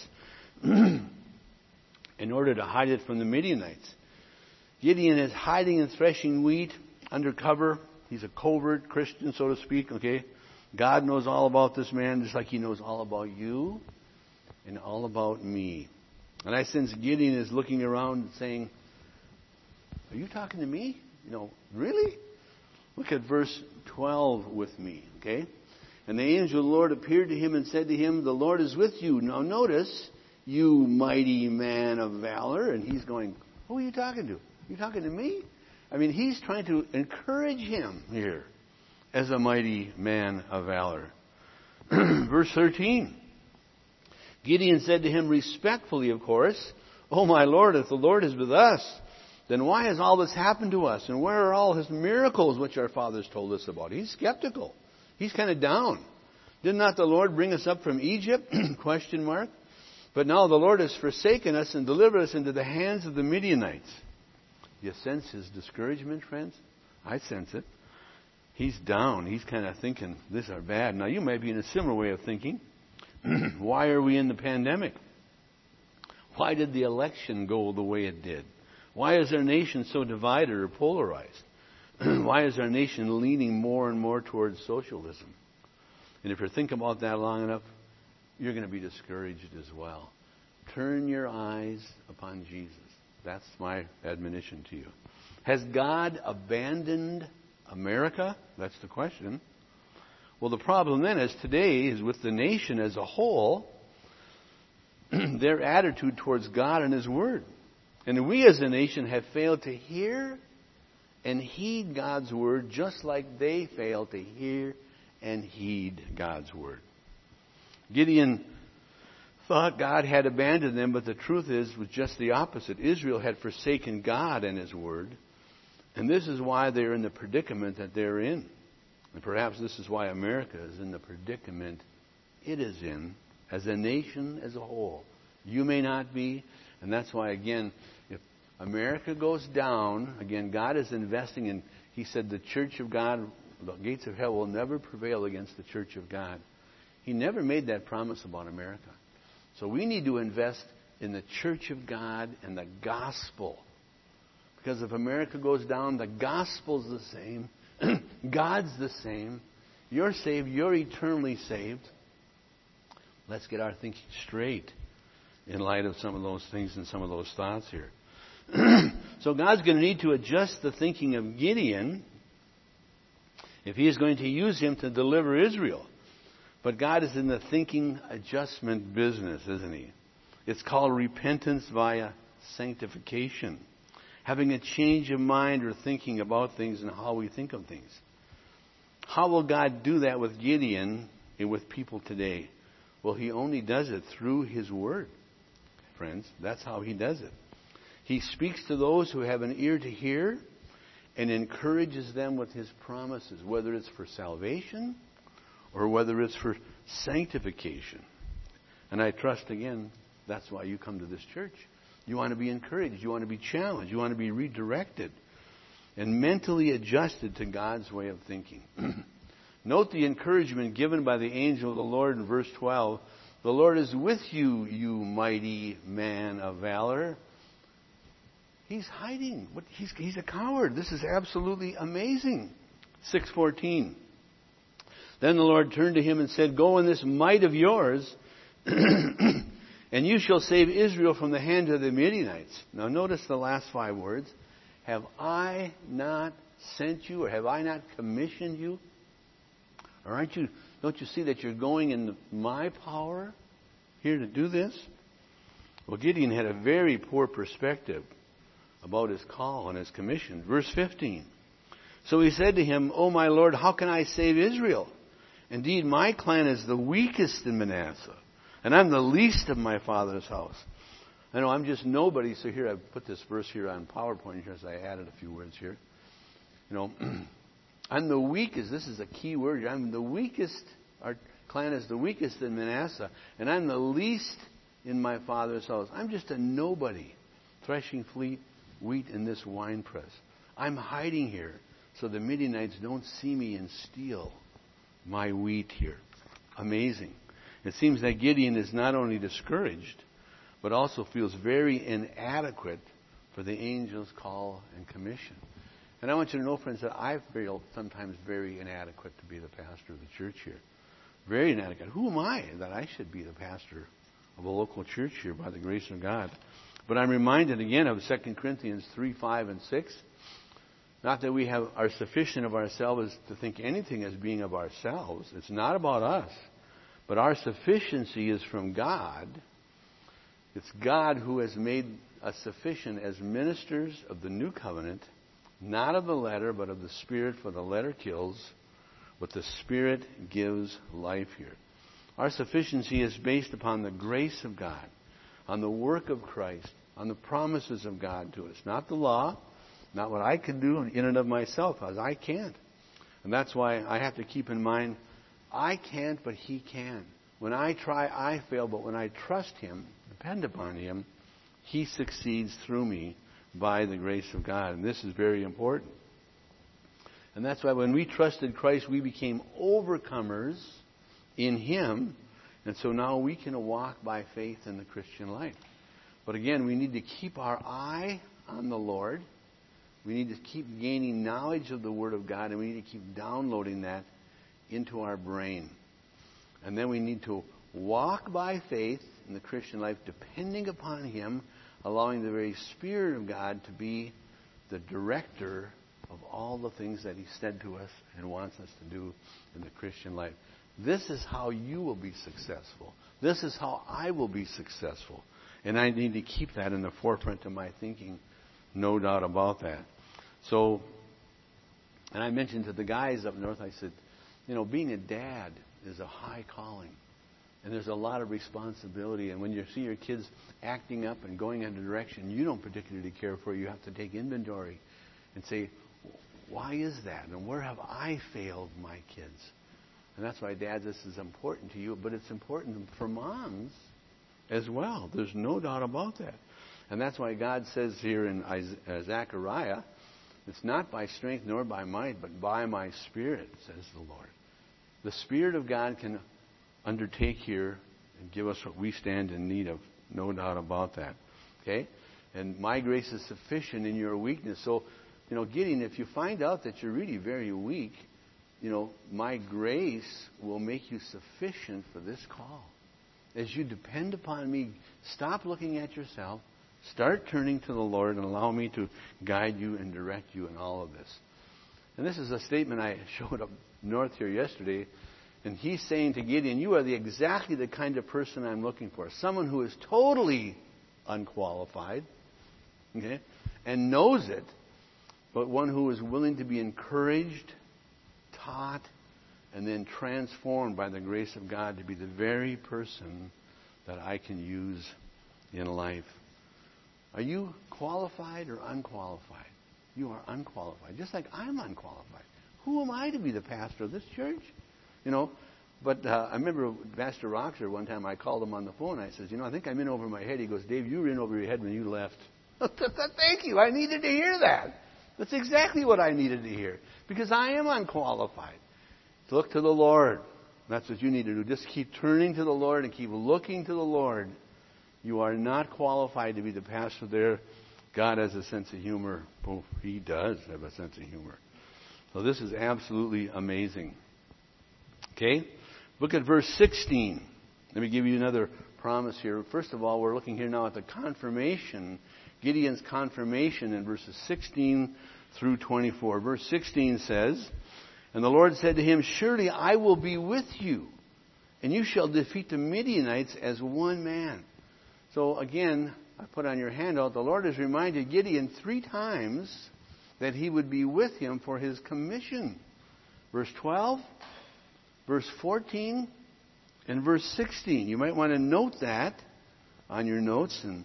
in order to hide it from the Midianites. Gideon is hiding and threshing wheat under cover. He's a covert Christian, so to speak. Okay, God knows all about this man, just like he knows all about you and all about me. And I sense Gideon is looking around and saying, are you talking to me? You know, really? Look at verse 12 with me, okay? And the angel of the Lord appeared to him and said to him, the Lord is with you. Now notice, you mighty man of valor. And he's going, who are you talking to? You talking to me? I mean, he's trying to encourage him here as a mighty man of valor. Verse 13. Gideon said to him respectfully, of course, oh my Lord, if the Lord is with us, then why has all this happened to us? And where are all his miracles which our fathers told us about? He's skeptical. He's kind of down. Did not the Lord bring us up from Egypt? Question mark. But now the Lord has forsaken us and delivered us into the hands of the Midianites. You sense his discouragement, friends? I sense it. He's down. He's kind of thinking, this are bad. Now you may be in a similar way of thinking. Why are we in the pandemic? Why did the election go the way it did? Why is our nation so divided or polarized? Why is our nation leaning more and more towards socialism? And if you're thinking about that long enough, you're going to be discouraged as well. Turn your eyes upon Jesus. That's my admonition to you. Has God abandoned America? That's the question. Well, the problem then is today is with the nation as a whole, their attitude towards God and His Word. And we as a nation have failed to hear and heed God's Word just like they failed to hear and heed God's Word. Gideon thought God had abandoned them, but the truth is, it was just the opposite. Israel had forsaken God and His Word, and this is why they're in the predicament that they're in. And perhaps this is why America is in the predicament it is in as a nation as a whole. You may not be, and that's why, again, if America goes down, again, God is investing in, He said the church of God, the gates of hell will never prevail against the church of God. He never made that promise about America. So we need to invest in the church of God and the gospel. Because if America goes down, the gospel's the same. God's the same. You're saved. You're eternally saved. Let's get our thinking straight in light of some of those things and some of those thoughts here. So God's going to need to adjust the thinking of Gideon if He is going to use him to deliver Israel. But God is in the thinking adjustment business, isn't He? It's called repentance via sanctification. Having a change of mind or thinking about things and how we think of things. How will God do that with Gideon and with people today? Well, He only does it through His Word, friends. That's how He does it. He speaks to those who have an ear to hear and encourages them with His promises, whether it's for salvation or whether it's for sanctification. And I trust, again, that's why you come to this church. You want to be encouraged. You want to be challenged. You want to be redirected. and mentally adjusted to God's way of thinking. Note the encouragement given by the angel of the Lord in verse 12. The Lord is with you, you mighty man of valor. He's hiding. He's a coward. This is absolutely amazing. 6:14. Then the Lord turned to him and said, go in this might of yours, and you shall save Israel from the hand of the Midianites. Now notice the last 5 words. Have I not sent you, or have I not commissioned you? Or don't you see that you're going in my power here to do this? Well, Gideon had a very poor perspective about his call and his commission. Verse 15. So he said to him, O my Lord, how can I save Israel? Indeed, my clan is the weakest in Manasseh, and I'm the least of my father's house. I know I'm just nobody, so here I've put this verse here on PowerPoint here, so I added a few words here. I'm the weakest. This is a key word. I'm the weakest. Our clan is the weakest in Manasseh, and I'm the least in my father's house. I'm just a nobody, threshing wheat in this winepress. I'm hiding here so the Midianites don't see me and steal my wheat here. Amazing. It seems that Gideon is not only discouraged, but also feels very inadequate for the angel's call and commission. And I want you to know, friends, that I feel sometimes very inadequate to be the pastor of the church here. Very inadequate. Who am I that I should be the pastor of a local church here by the grace of God? But I'm reminded again of 2 Corinthians 3, 5, and 6. Not that we are sufficient of ourselves to think anything as being of ourselves. It's not about us. But our sufficiency is from God. It's God who has made us sufficient as ministers of the new covenant, not of the letter, but of the Spirit, for the letter kills, but the Spirit gives life here. Our sufficiency is based upon the grace of God, on the work of Christ, on the promises of God to us. Not the law, not what I can do in and of myself, as I can't. And that's why I have to keep in mind, I can't, but He can. When I try, I fail, but when I trust Him, depend upon Him, He succeeds through me by the grace of God. And this is very important. And that's why when we trusted Christ, we became overcomers in Him. And so now we can walk by faith in the Christian life. But again, we need to keep our eye on the Lord. We need to keep gaining knowledge of the Word of God, and we need to keep downloading that into our brain. And then we need to walk by faith in the Christian life, depending upon Him, allowing the very Spirit of God to be the director of all the things that He said to us and wants us to do in the Christian life. This is how you will be successful. This is how I will be successful. And I need to keep that in the forefront of my thinking, no doubt about that. So, and I mentioned to the guys up north, I said, being a dad is a high calling. And there's a lot of responsibility. And when you see your kids acting up and going in a direction you don't particularly care for, you have to take inventory and say, why is that? And where have I failed my kids? And that's why, Dad, this is important to you. But it's important for moms as well. There's no doubt about that. And that's why God says here in Zechariah, it's not by strength nor by might, but by my Spirit, says the Lord. The Spirit of God can undertake here and give us what we stand in need of. No doubt about that. Okay? And my grace is sufficient in your weakness. So, Gideon, if you find out that you're really very weak, my grace will make you sufficient for this call. As you depend upon me, stop looking at yourself. Start turning to the Lord and allow me to guide you and direct you in all of this. And this is a statement I showed up north here yesterday. And he's saying to Gideon, you are exactly the kind of person I'm looking for. Someone who is totally unqualified, okay, and knows it, but one who is willing to be encouraged, taught, and then transformed by the grace of God to be the very person that I can use in life. Are you qualified or unqualified? You are unqualified, just like I'm unqualified. Who am I to be the pastor of this church? But I remember Pastor Roxer, one time I called him on the phone. I said, I think I'm in over my head. He goes, Dave, you were in over your head when you left. Thank you. I needed to hear that. That's exactly what I needed to hear. Because I am unqualified. To look to the Lord. That's what you need to do. Just keep turning to the Lord and keep looking to the Lord. You are not qualified to be the pastor there. God has a sense of humor. Oh, He does have a sense of humor. So this is absolutely amazing. Okay? Look at verse 16. Let me give you another promise here. First of all, we're looking here now at the confirmation, Gideon's confirmation in verses 16 through 24. Verse 16 says, "And the Lord said to him, Surely I will be with you, and you shall defeat the Midianites as one man." So again, I put on your handout, the Lord has reminded Gideon 3 times that He would be with him for his commission. Verse 12, verse 14, and verse 16. You might want to note that on your notes. And,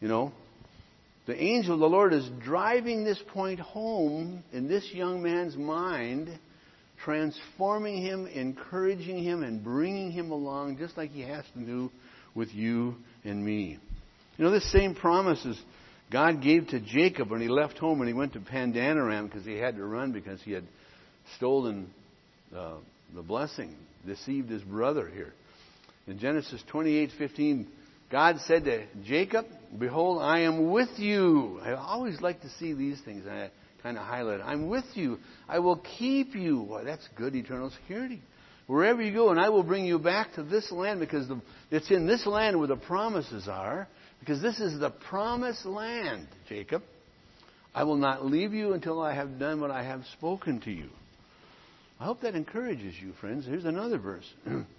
the angel of the Lord is driving this point home in this young man's mind, transforming him, encouraging him, and bringing him along just like He has to do with you and me. This same promise is God gave to Jacob when he left home and he went to Padanaram because he had to run because he had stolen the blessing, deceived his brother here. In Genesis 28:15, God said to Jacob, "Behold, I am with you." I always like to see these things, and I kind of highlight it. I'm with you. I will keep you. Well, that's good eternal security. Wherever you go, and I will bring you back to this land because it's in this land where the promises are. Because this is the promised land, Jacob. I will not leave you until I have done what I have spoken to you. I hope that encourages you, friends. Here's another verse.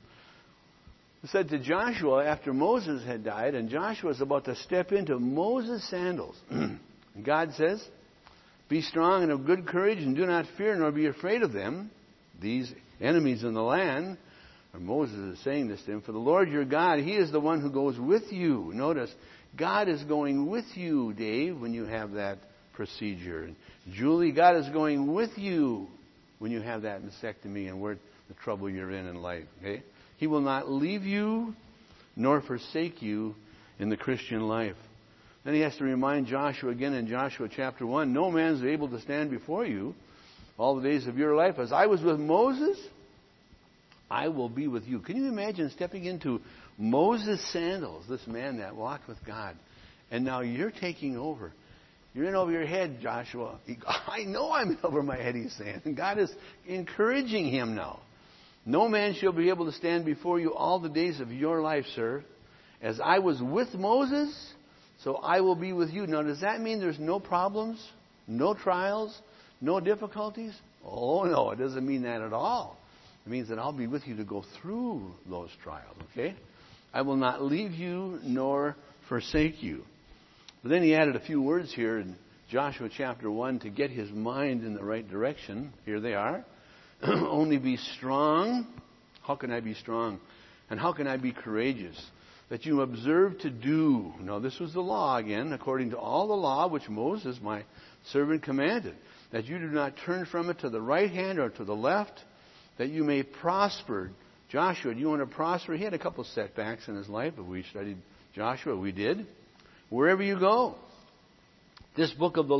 It said to Joshua after Moses had died, and Joshua is about to step into Moses' sandals. And God says, "Be strong and of good courage, and do not fear nor be afraid of them," these enemies in the land. And Moses is saying this to him, "For the Lord your God, He is the one who goes with you." Notice, God is going with you, Dave, when you have that procedure. And Julie, God is going with you when you have that mastectomy and where the trouble you're in life. Okay? He will not leave you nor forsake you in the Christian life. Then he has to remind Joshua again in Joshua chapter 1, "No man is able to stand before you all the days of your life. As I was with Moses, I will be with you." Can you imagine stepping into Moses' sandals, this man that walked with God, and now you're taking over. You're in over your head, Joshua. I know I'm in over my head, he's saying. And God is encouraging him now. "No man shall be able to stand before you all the days of your life, sir. As I was with Moses, so I will be with you." Now, does that mean there's no problems, no trials, no difficulties? Oh, no, it doesn't mean that at all. It means that I'll be with you to go through those trials, okay? "I will not leave you nor forsake you." But then he added a few words here in Joshua chapter 1 to get his mind in the right direction. Here they are. "Only be strong." How can I be strong? "And how can I be courageous? That you observe to do." Now, this was the law again, according to all the law which Moses, my servant, commanded. "That you do not turn from it to the right hand or to the left, that you may prosper." Joshua, do you want to prosper? He had a couple setbacks in his life, but we studied Joshua. We did. "Wherever you go, this book of the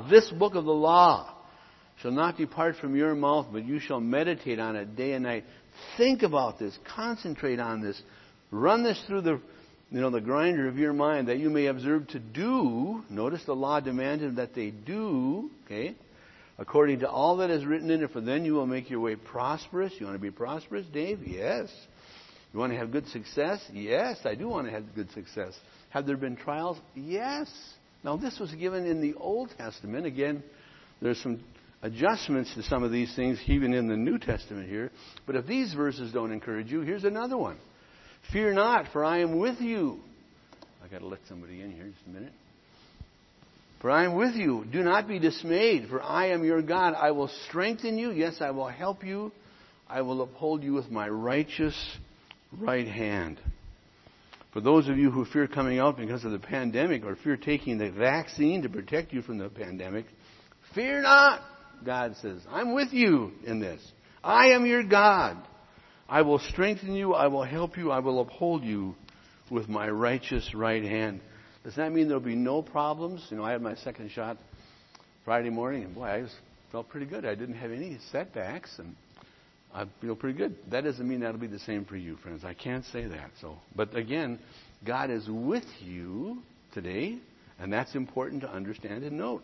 law shall not depart from your mouth, but you shall meditate on it day and night." Think about this. Concentrate on this. Run this through the grinder of your mind, that you may observe to do. Notice the law demanded that they do, okay? "According to all that is written in it, for then you will make your way prosperous." You want to be prosperous, Dave? Yes. You want to have good success? Yes, I do want to have good success. Have there been trials? Yes. Now, this was given in the Old Testament. Again, there's some adjustments to some of these things, even in the New Testament here. But if these verses don't encourage you, here's another one. "Fear not, for I am with you." I've got to let somebody in here just a minute. "For I am with you. Do not be dismayed, for I am your God. I will strengthen you. Yes, I will help you. I will uphold you with my righteous right hand." For those of you who fear coming out because of the pandemic or fear taking the vaccine to protect you from the pandemic, fear not, God says. I'm with you in this. I am your God. I will strengthen you. I will help you. I will uphold you with my righteous right hand. Does that mean there'll be no problems? I had my second shot Friday morning, and boy, I felt pretty good. I didn't have any setbacks, and I feel pretty good. That doesn't mean that'll be the same for you, friends. I can't say that. But again, God is with you today, and that's important to understand and note.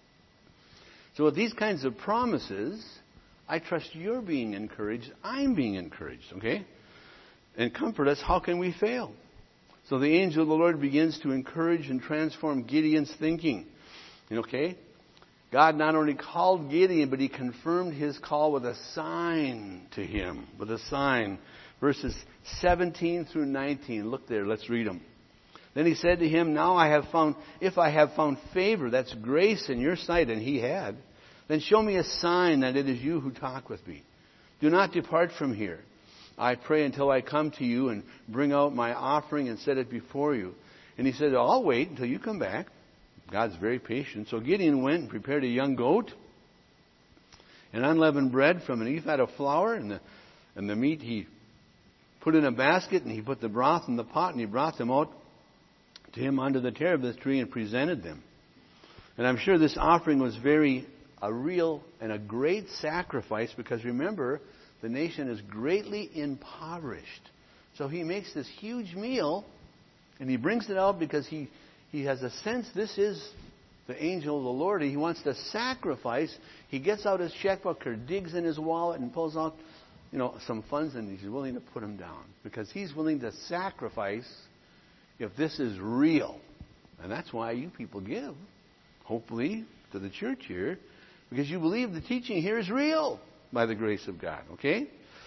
So with these kinds of promises, I trust you're being encouraged. I'm being encouraged, okay? And comfort us, how can we fail? So the angel of the Lord begins to encourage and transform Gideon's thinking. Okay? God not only called Gideon, but he confirmed his call with a sign to him. With a sign. Verses 17 through 19. Look there, let's read them. Then he said to him, if I have found favor, that's grace in your sight, and he had, then show me a sign that it is you who talk with me. Do not depart from here. I pray until I come to you and bring out my offering and set it before you. And he said, I'll wait until you come back. God's very patient. So Gideon went and prepared a young goat and unleavened bread from an ephah of flour, and the meat he put in a basket, and he put the broth in the pot, and he brought them out to him under the terebinth tree and presented them. And I'm sure this offering was a real and a great sacrifice, because remember, the nation is greatly impoverished. So he makes this huge meal, and he brings it out because he has a sense this is the angel of the Lord. He wants to sacrifice. He gets out his checkbook or digs in his wallet and pulls out, some funds, and he's willing to put them down because he's willing to sacrifice if this is real. And that's why you people give, hopefully, to the church here, because you believe the teaching here is real by the grace of God. Okay?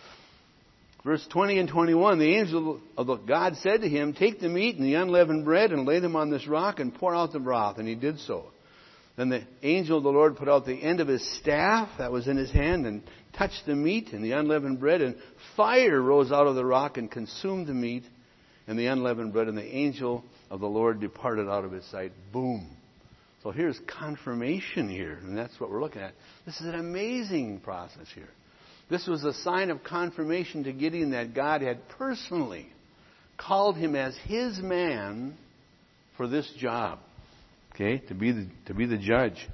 Verse 20 and 21, the angel of God said to him, take the meat and the unleavened bread and lay them on this rock and pour out the broth. And he did so. Then the angel of the Lord put out the end of his staff that was in his hand and touched the meat and the unleavened bread, and fire rose out of the rock and consumed the meat and the unleavened bread, and the angel of the Lord departed out of his sight. Boom. So here's confirmation here, and that's what we're looking at. This is an amazing process here. This was a sign of confirmation to Gideon that God had personally called him as his man for this job. Okay, to be the judge.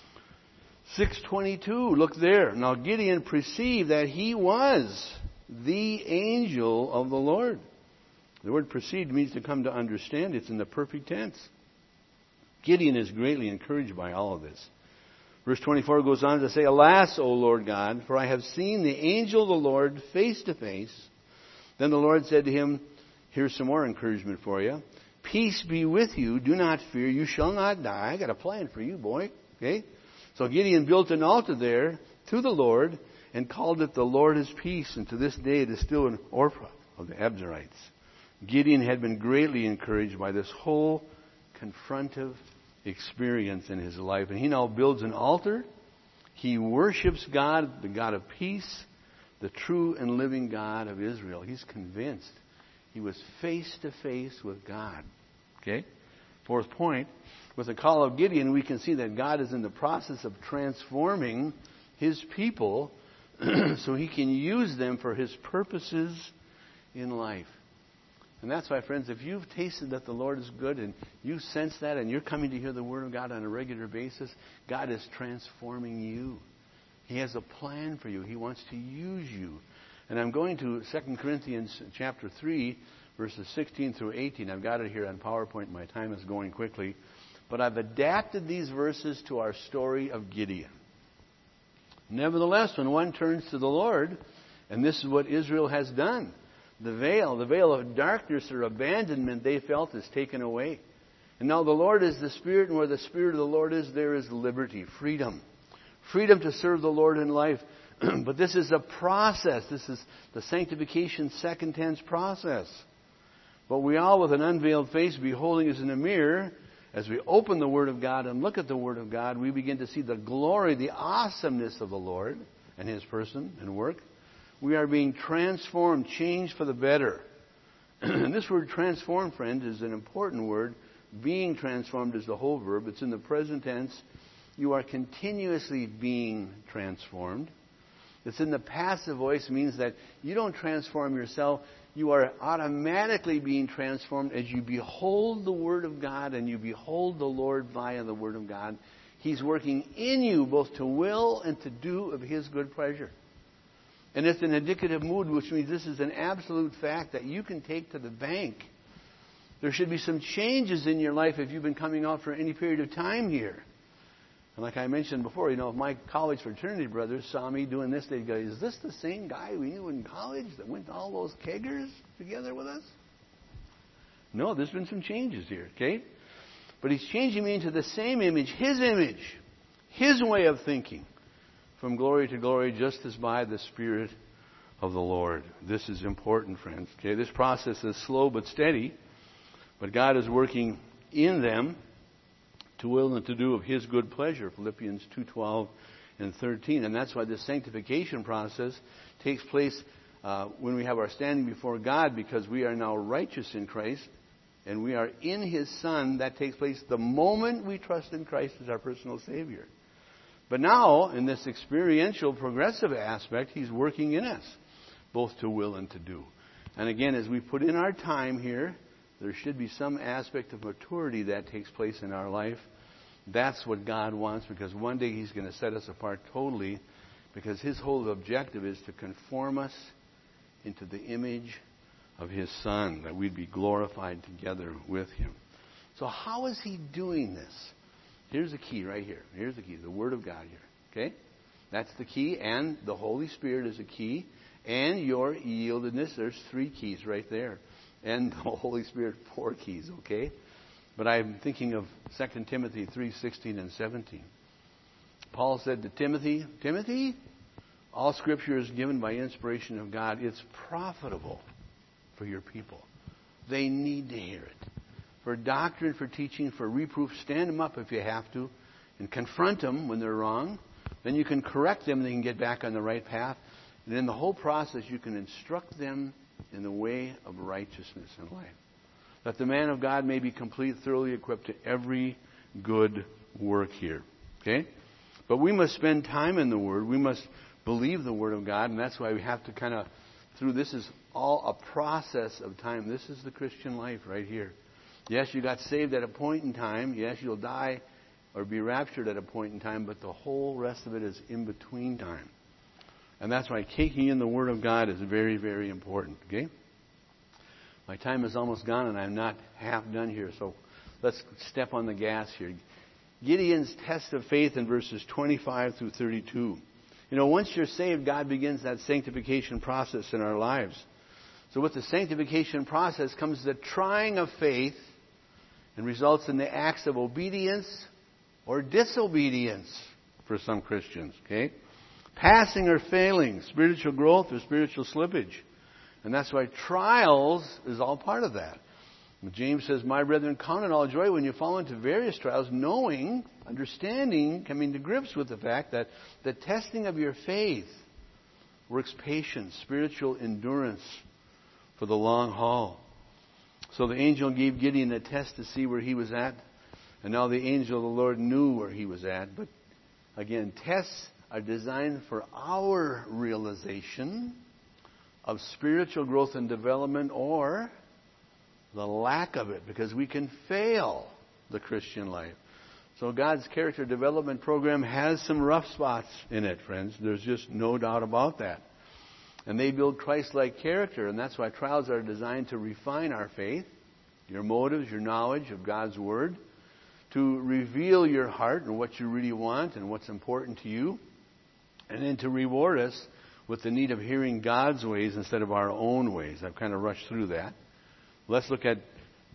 6:22, look there. Now Gideon perceived that he was the angel of the Lord. The word perceived means to come to understand. It's in the perfect tense. Gideon is greatly encouraged by all of this. Verse 24 goes on to say, alas, O Lord God, for I have seen the angel of the Lord face to face. Then the Lord said to him, here's some more encouragement for you. Peace be with you. Do not fear. You shall not die. I got a plan for you, boy. Okay? So Gideon built an altar there to the Lord and called it the Lord is peace. And to this day it is still an Ophrah of the Abiezrites. Gideon had been greatly encouraged by this whole confrontive experience in his life. And he now builds an altar. He worships God, the God of peace, the true and living God of Israel. He's convinced. He was face to face with God. Okay? Fourth point, with the call of Gideon, we can see that God is in the process of transforming his people so he can use them for his purposes in life. And that's why, friends, if you've tasted that the Lord is good and you sense that and you're coming to hear the Word of God on a regular basis, God is transforming you. He has a plan for you. He wants to use you. And I'm going to 2 Corinthians chapter 3, verses 16 through 18. I've got it here on PowerPoint. My time is going quickly. But I've adapted these verses to our story of Gideon. Nevertheless, when one turns to the Lord, and this is what Israel has done, the veil of darkness or abandonment they felt is taken away. And now the Lord is the Spirit, and where the Spirit of the Lord is, there is liberty, freedom. Freedom to serve the Lord in life. But this is a process. This is the sanctification second tense process. But we all, with an unveiled face, beholding as in a mirror, as we open the Word of God and look at the Word of God, we begin to see the glory, the awesomeness of the Lord and His person and work. We are being transformed, changed for the better. And this word transformed, friend, is an important word. Being transformed is the whole verb. It's in the present tense. You are continuously being transformed. It's in the passive voice, means that you don't transform yourself. You are automatically being transformed as you behold the Word of God and you behold the Lord via the Word of God. He's working in you both to will and to do of His good pleasure. And it's an indicative mood, which means this is an absolute fact that you can take to the bank. There should be some changes in your life if you've been coming out for any period of time here. And like I mentioned before, if my college fraternity brothers saw me doing this, they'd go, is this the same guy we knew in college that went to all those keggers together with us? No, there's been some changes here, okay? But He's changing me into the same image, His way of thinking, from glory to glory, just as by the Spirit of the Lord. This is important, friends. Okay, this process is slow but steady, but God is working in them to will and to do of His good pleasure. Philippians 2:12 and 13. And that's why this sanctification process takes place when we have our standing before God, because we are now righteous in Christ and we are in His Son. That takes place the moment we trust in Christ as our personal Savior. But now, in this experiential, progressive aspect, He's working in us, both to will and to do. And again, as we put in our time here, there should be some aspect of maturity that takes place in our life. That's what God wants, because one day He's going to set us apart totally, because His whole objective is to conform us into the image of His Son, that we'd be glorified together with Him. So how is He doing this? Here's the key right here. Here's the key, the Word of God here. Okay? That's the key, and the Holy Spirit is a key, and your yieldedness. There's 3 keys right there. And the Holy Spirit, 4 keys, okay? But I'm thinking of 2 Timothy 3:16 and 17. Paul said to Timothy, Timothy, all Scripture is given by inspiration of God. It's profitable for your people. They need to hear it. For doctrine, for teaching, for reproof, stand them up if you have to, and confront them when they're wrong. Then you can correct them and they can get back on the right path. And in the whole process, you can instruct them in the way of righteousness in life, that the man of God may be complete, thoroughly equipped to every good work here. Okay? But we must spend time in the Word. We must believe the Word of God, and that's why we have to kind of, this is all a process of time. This is the Christian life right here. Yes, you got saved at a point in time. Yes, you'll die or be raptured at a point in time, but the whole rest of it is in between time. And that's why taking in the Word of God is very, very important. Okay? My time is almost gone, and I'm not half done here, so let's step on the gas here. Gideon's test of faith in verses 25 through 32. Once you're saved, God begins that sanctification process in our lives. So with the sanctification process comes the trying of faith, and results in the acts of obedience or disobedience for some Christians. Okay? Passing or failing, spiritual growth or spiritual slippage. And that's why trials is all part of that. James says, my brethren, count it all joy when you fall into various trials, knowing, understanding, coming to grips with the fact that the testing of your faith works patience, spiritual endurance for the long haul. So the angel gave Gideon a test to see where he was at. And now the angel of the Lord knew where he was at. But again, tests are designed for our realization of spiritual growth and development, or the lack of it, because we can fail the Christian life. So God's character development program has some rough spots in it, friends. There's just no doubt about that. And they build Christ-like character, and that's why trials are designed to refine our faith, your motives, your knowledge of God's Word, to reveal your heart and what you really want and what's important to you, and then to reward us with the need of hearing God's ways instead of our own ways. I've kind of rushed through that. Let's look at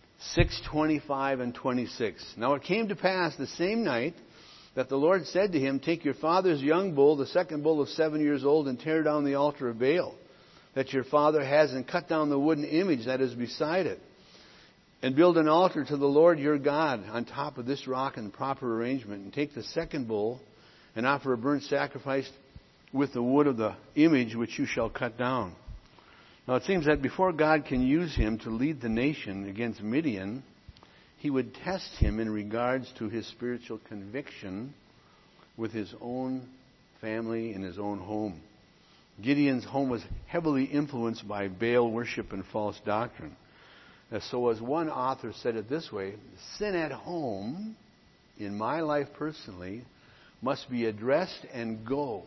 6:25 and 26. Now it came to pass the same night that the Lord said to him, take your father's young bull, the second bull of 7 years old, and tear down the altar of Baal that your father has, and cut down the wooden image that is beside it. And build an altar to the Lord your God on top of this rock in proper arrangement. And take the second bull and offer a burnt sacrifice with the wood of the image which you shall cut down. Now it seems that before God can use him to lead the nation against Midian, he would test him in regards to his spiritual conviction with his own family and his own home. Gideon's home was heavily influenced by Baal worship and false doctrine. So as one author said it this way, sin at home in my life personally must be addressed and go.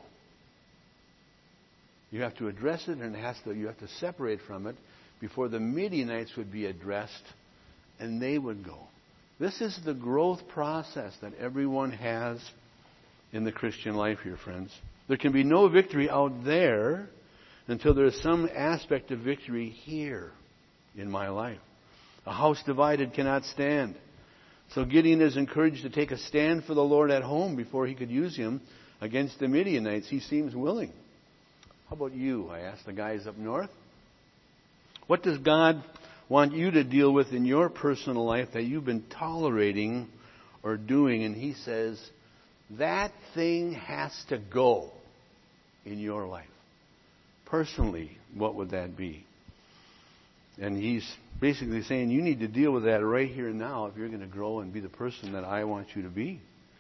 You have to address it, and you have to separate from it before the Midianites would be addressed and they would go. This is the growth process that everyone has in the Christian life here, friends. There can be no victory out there until there is some aspect of victory here in my life. A house divided cannot stand. So Gideon is encouraged to take a stand for the Lord at home before he could use him against the Midianites. He seems willing. How about you? I asked the guys up north. What does God want you to deal with in your personal life that you've been tolerating or doing? And he says, that thing has to go in your life. Personally, what would that be? And he's basically saying you need to deal with that right here and now if you're going to grow and be the person that I want you to be.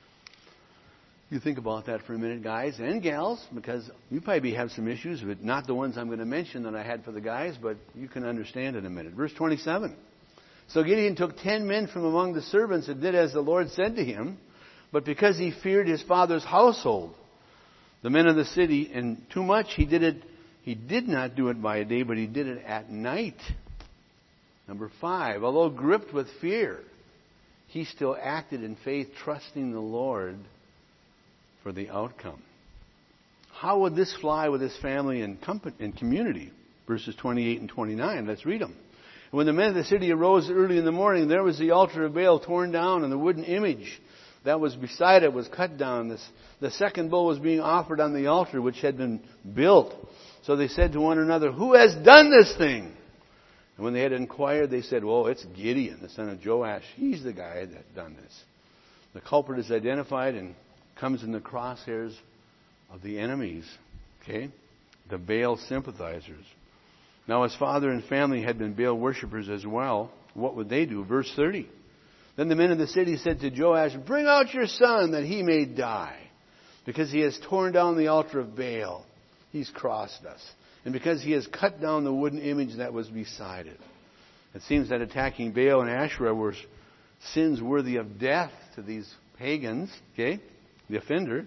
You think about that for a minute, guys and gals, because you probably have some issues, but not the ones I'm going to mention that I had for the guys, but you can understand in a minute. Verse 27. So Gideon took 10 men from among the servants and did as the Lord said to him, but because he feared his father's household, the men of the city, and too much, he did not do it by day, but he did it at night. Number 5, although gripped with fear, he still acted in faith, trusting the Lord for the outcome. How would this fly with his family and community? Verses 28 and 29. Let's read them. And when the men of the city arose early in the morning, there was the altar of Baal torn down, and the wooden image that was beside it was cut down. The second bull was being offered on the altar, which had been built. So they said to one another, who has done this thing? And when they had inquired, they said, well, it's Gideon, the son of Joash. He's the guy that done this. The culprit is identified and comes in the crosshairs of the enemies. Okay? The Baal sympathizers. Now his father and family had been Baal worshippers as well. What would they do? Verse 30. Then the men of the city said to Joash, bring out your son that he may die, because he has torn down the altar of Baal. He's crossed us. And because he has cut down the wooden image that was beside it. It seems that attacking Baal and Asherah were sins worthy of death to these pagans, okay, the offender.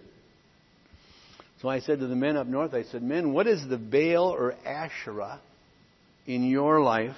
So I said to the men up north, I said, men, what is the Baal or Asherah in your life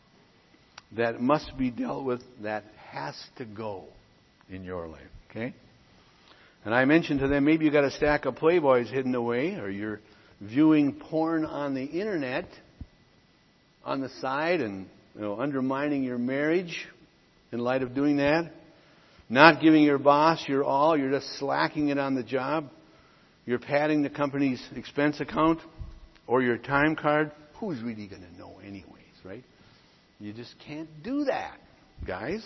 that must be dealt with, that has to go in your life, okay? And I mentioned to them, maybe you got a stack of Playboys hidden away, or you're viewing porn on the internet on the side and undermining your marriage in light of doing that. Not giving your boss your all. You're just slacking it on the job. You're padding the company's expense account or your time card. Who's really going to know anyways, right? You just can't do that, guys.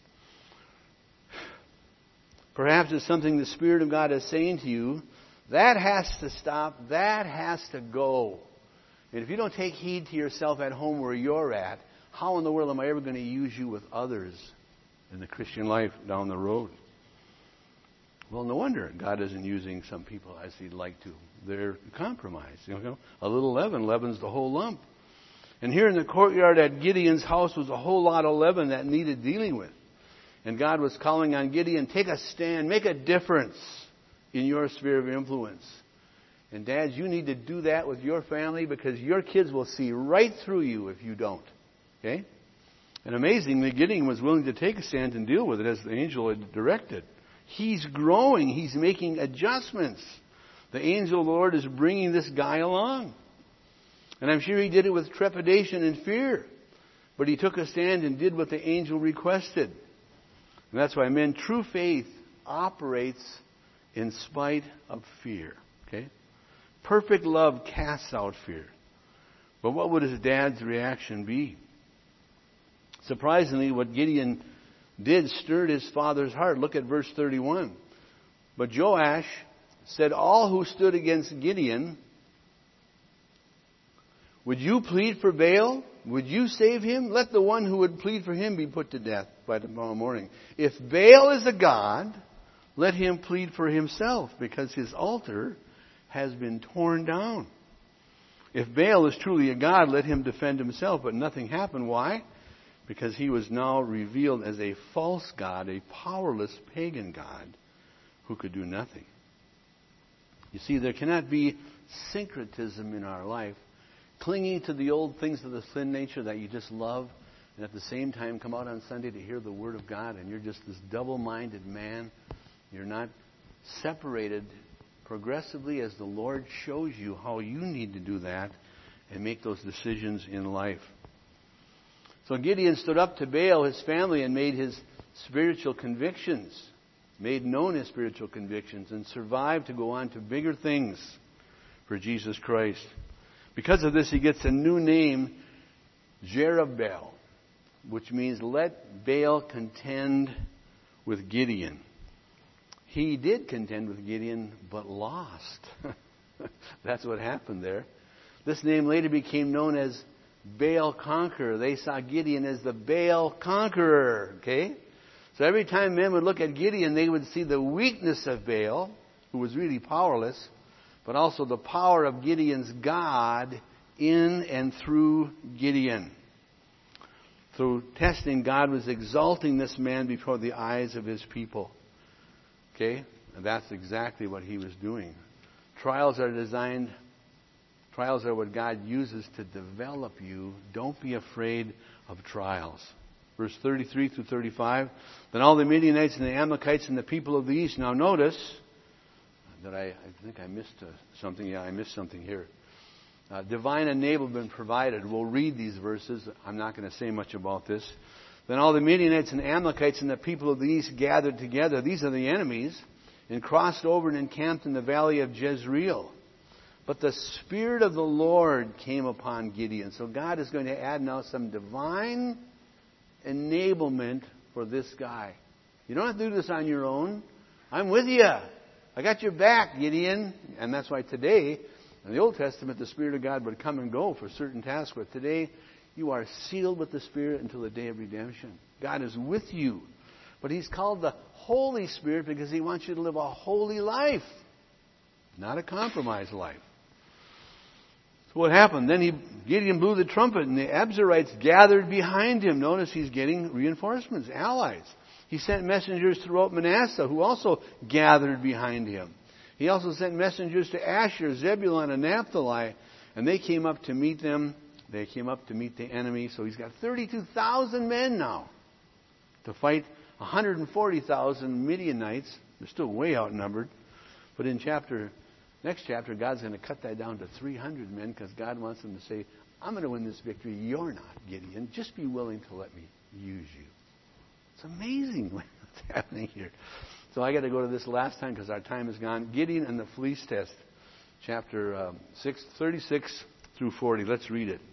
Perhaps it's something the Spirit of God is saying to you. That has to stop. That has to go. And if you don't take heed to yourself at home where you're at, how in the world am I ever going to use you with others in the Christian life down the road? Well, no wonder God isn't using some people as He'd like to. They're compromised. A little leaven leavens the whole lump. And here in the courtyard at Gideon's house was a whole lot of leaven that needed dealing with. And God was calling on Gideon, take a stand, make a difference in your sphere of influence. And dads, you need to do that with your family, because your kids will see right through you if you don't. Okay? And amazingly, Gideon was willing to take a stand and deal with it as the angel had directed. He's growing. He's making adjustments. The angel of the Lord is bringing this guy along. And I'm sure he did it with trepidation and fear. But he took a stand and did what the angel requested. And that's why, men, true faith operates in spite of fear. Okay? Perfect love casts out fear. But what would his dad's reaction be? Surprisingly, what Gideon did stirred his father's heart. Look at verse 31. But Joash said, all who stood against Gideon, would you plead for Baal? Would you save him? Let the one who would plead for him be put to death by tomorrow morning. If Baal is a god, let him plead for himself, because his altar has been torn down. If Baal is truly a god, let him defend himself. But nothing happened. Why? because he was now revealed as a false god, a powerless pagan god who could do nothing. You see, there cannot be syncretism in our life, clinging to the old things of the sin nature that you just love, and at the same time come out on Sunday to hear the Word of God, and you're just this double-minded man. You're not separated progressively as the Lord shows you how you need to do that and make those decisions in life. So Gideon stood up to Baal, his family, and made his spiritual convictions, made known his spiritual convictions, and survived to go on to bigger things for Jesus Christ. Because of this, he gets a new name, Jerubbaal, which means let Baal contend with Gideon. He did contend with Gideon, but lost. That's what happened there. This name later became known as Baal Conqueror. They saw Gideon as the Baal Conqueror. Okay? So every time men would look at Gideon, they would see the weakness of Baal, who was really powerless, but also the power of Gideon's God in and through Gideon. Through testing, God was exalting this man before the eyes of his people. Okay? And that's exactly what he was doing. Trials are what God uses to develop you. Don't be afraid of trials. Verse 33 through 35. Then all the Midianites and the Amalekites and the people of the east. Now notice that I think I missed something. Yeah, I missed something here. Divine enablement provided. We'll read these verses. I'm not going to say much about this. Then all the Midianites and Amalekites and the people of the east gathered together. These are the enemies. And crossed over and encamped in the valley of Jezreel. But the Spirit of the Lord came upon Gideon. So God is going to add now some divine enablement for this guy. You don't have to do this on your own. I'm with you. I got your back, Gideon. And that's why today, in the Old Testament, the Spirit of God would come and go for certain tasks. But today, you are sealed with the Spirit until the day of redemption. God is with you. But He's called the Holy Spirit because He wants you to live a holy life, not a compromised life. So what happened? Then Gideon blew the trumpet, and the Abzerites gathered behind him. Notice he's getting reinforcements, allies. He sent messengers throughout Manasseh, who also gathered behind him. He also sent messengers to Asher, Zebulun, and Naphtali, and they came up to meet them. They came up to meet the enemy. So he's got 32,000 men now to fight 140,000 Midianites. They're still way outnumbered. But in next chapter, God's going to cut that down to 300 men because God wants them to say, I'm going to win this victory. You're not, Gideon. Just be willing to let me use you. It's amazing what's happening here. So I got to go to this last time because our time is gone. Gideon and the fleece test, chapter 36 through 40. Let's read it.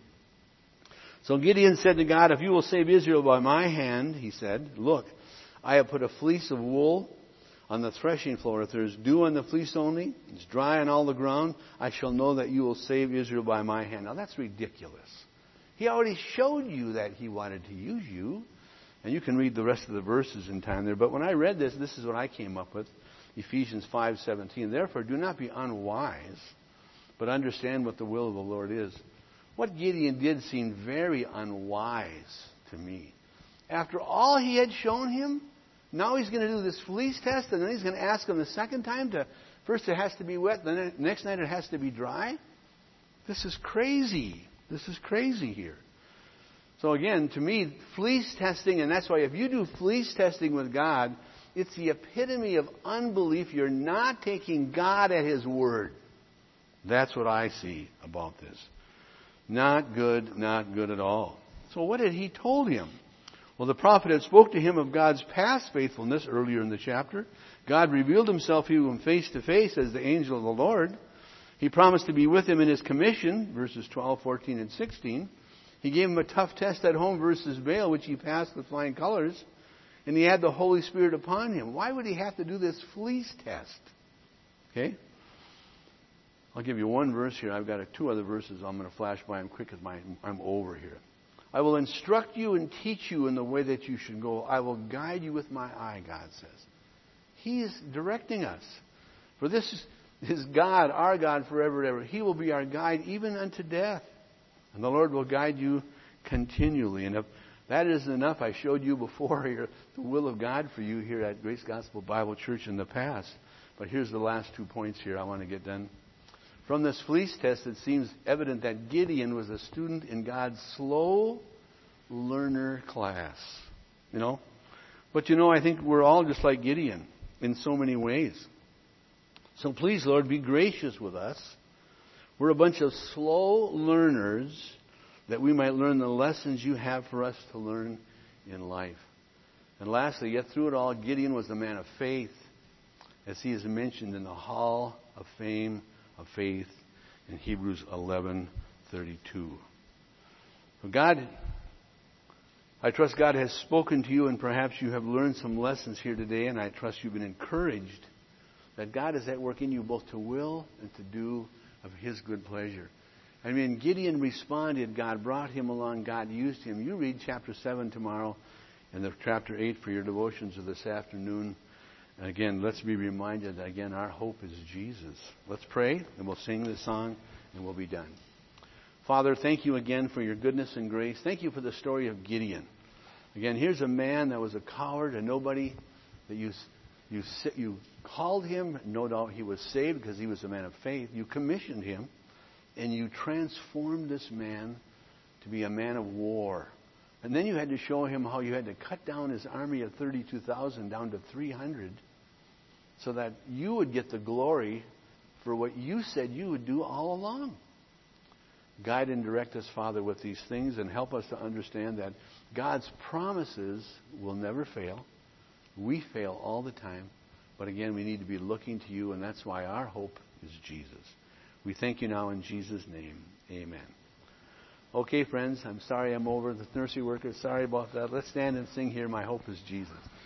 So Gideon said to God, if you will save Israel by my hand, he said, look, I have put a fleece of wool on the threshing floor. If there is dew on the fleece only, it's dry on all the ground, I shall know that you will save Israel by my hand. Now that's ridiculous. He already showed you that he wanted to use you. And you can read the rest of the verses in time there. But when I read this is what I came up with. Ephesians 5:17. Therefore, do not be unwise, but understand what the will of the Lord is. What Gideon did seemed very unwise to me. After all he had shown him, now he's going to do this fleece test, and then he's going to ask him the second time first it has to be wet, then the next night it has to be dry. This is crazy. This is crazy here. So again, to me, fleece testing, and that's why if you do fleece testing with God, it's the epitome of unbelief. You're not taking God at His word. That's what I see about this. Not good at all. So what had he told him? Well, the prophet had spoke to him of God's past faithfulness earlier in the chapter. God revealed Himself to him face to face as the angel of the Lord. He promised to be with him in his commission, verses 12, 14, and 16. He gave him a tough test at home versus Baal, which he passed with flying colors. And he had the Holy Spirit upon him. Why would he have to do this fleece test? Okay? I'll give you one verse here. I've got two other verses. I'm going to flash by them quick as I'm over here. I will instruct you and teach you in the way that you should go. I will guide you with my eye, God says. He is directing us. For this is God, our God forever and ever. He will be our guide even unto death. And the Lord will guide you continually. And if that isn't enough, I showed you before here the will of God for you here at Grace Gospel Bible Church in the past. But here's the last 2 points here I want to get done. From this fleece test, it seems evident that Gideon was a student in God's slow learner class. But I think we're all just like Gideon in so many ways. So please, Lord, be gracious with us. We're a bunch of slow learners that we might learn the lessons you have for us to learn in life. And lastly, yet through it all, Gideon was a man of faith, as he is mentioned in the Hall of Fame of Faith in Hebrews 11:32. God, I trust God has spoken to you, and perhaps you have learned some lessons here today, and I trust you've been encouraged that God is at work in you both to will and to do of His good pleasure. I mean, Gideon responded. God brought him along. God used him. You read chapter 7 tomorrow and the chapter 8 for your devotions of this afternoon. And again, let's be reminded that, again, our hope is Jesus. Let's pray, and we'll sing this song, and we'll be done. Father, thank you again for your goodness and grace. Thank you for the story of Gideon. Again, here's a man that was a coward, a nobody, that you called him. No doubt he was saved because he was a man of faith. You commissioned him, and you transformed this man to be a man of war. And then you had to show him how you had to cut down his army of 32,000 down to 300 so that you would get the glory for what you said you would do all along. Guide and direct us, Father, with these things, and help us to understand that God's promises will never fail. We fail all the time. But again, we need to be looking to you, and that's why our hope is Jesus. We thank you now in Jesus' name. Amen. Okay, friends, I'm sorry I'm over. The nursery workers, sorry about that. Let's stand and sing here, My Hope is Jesus.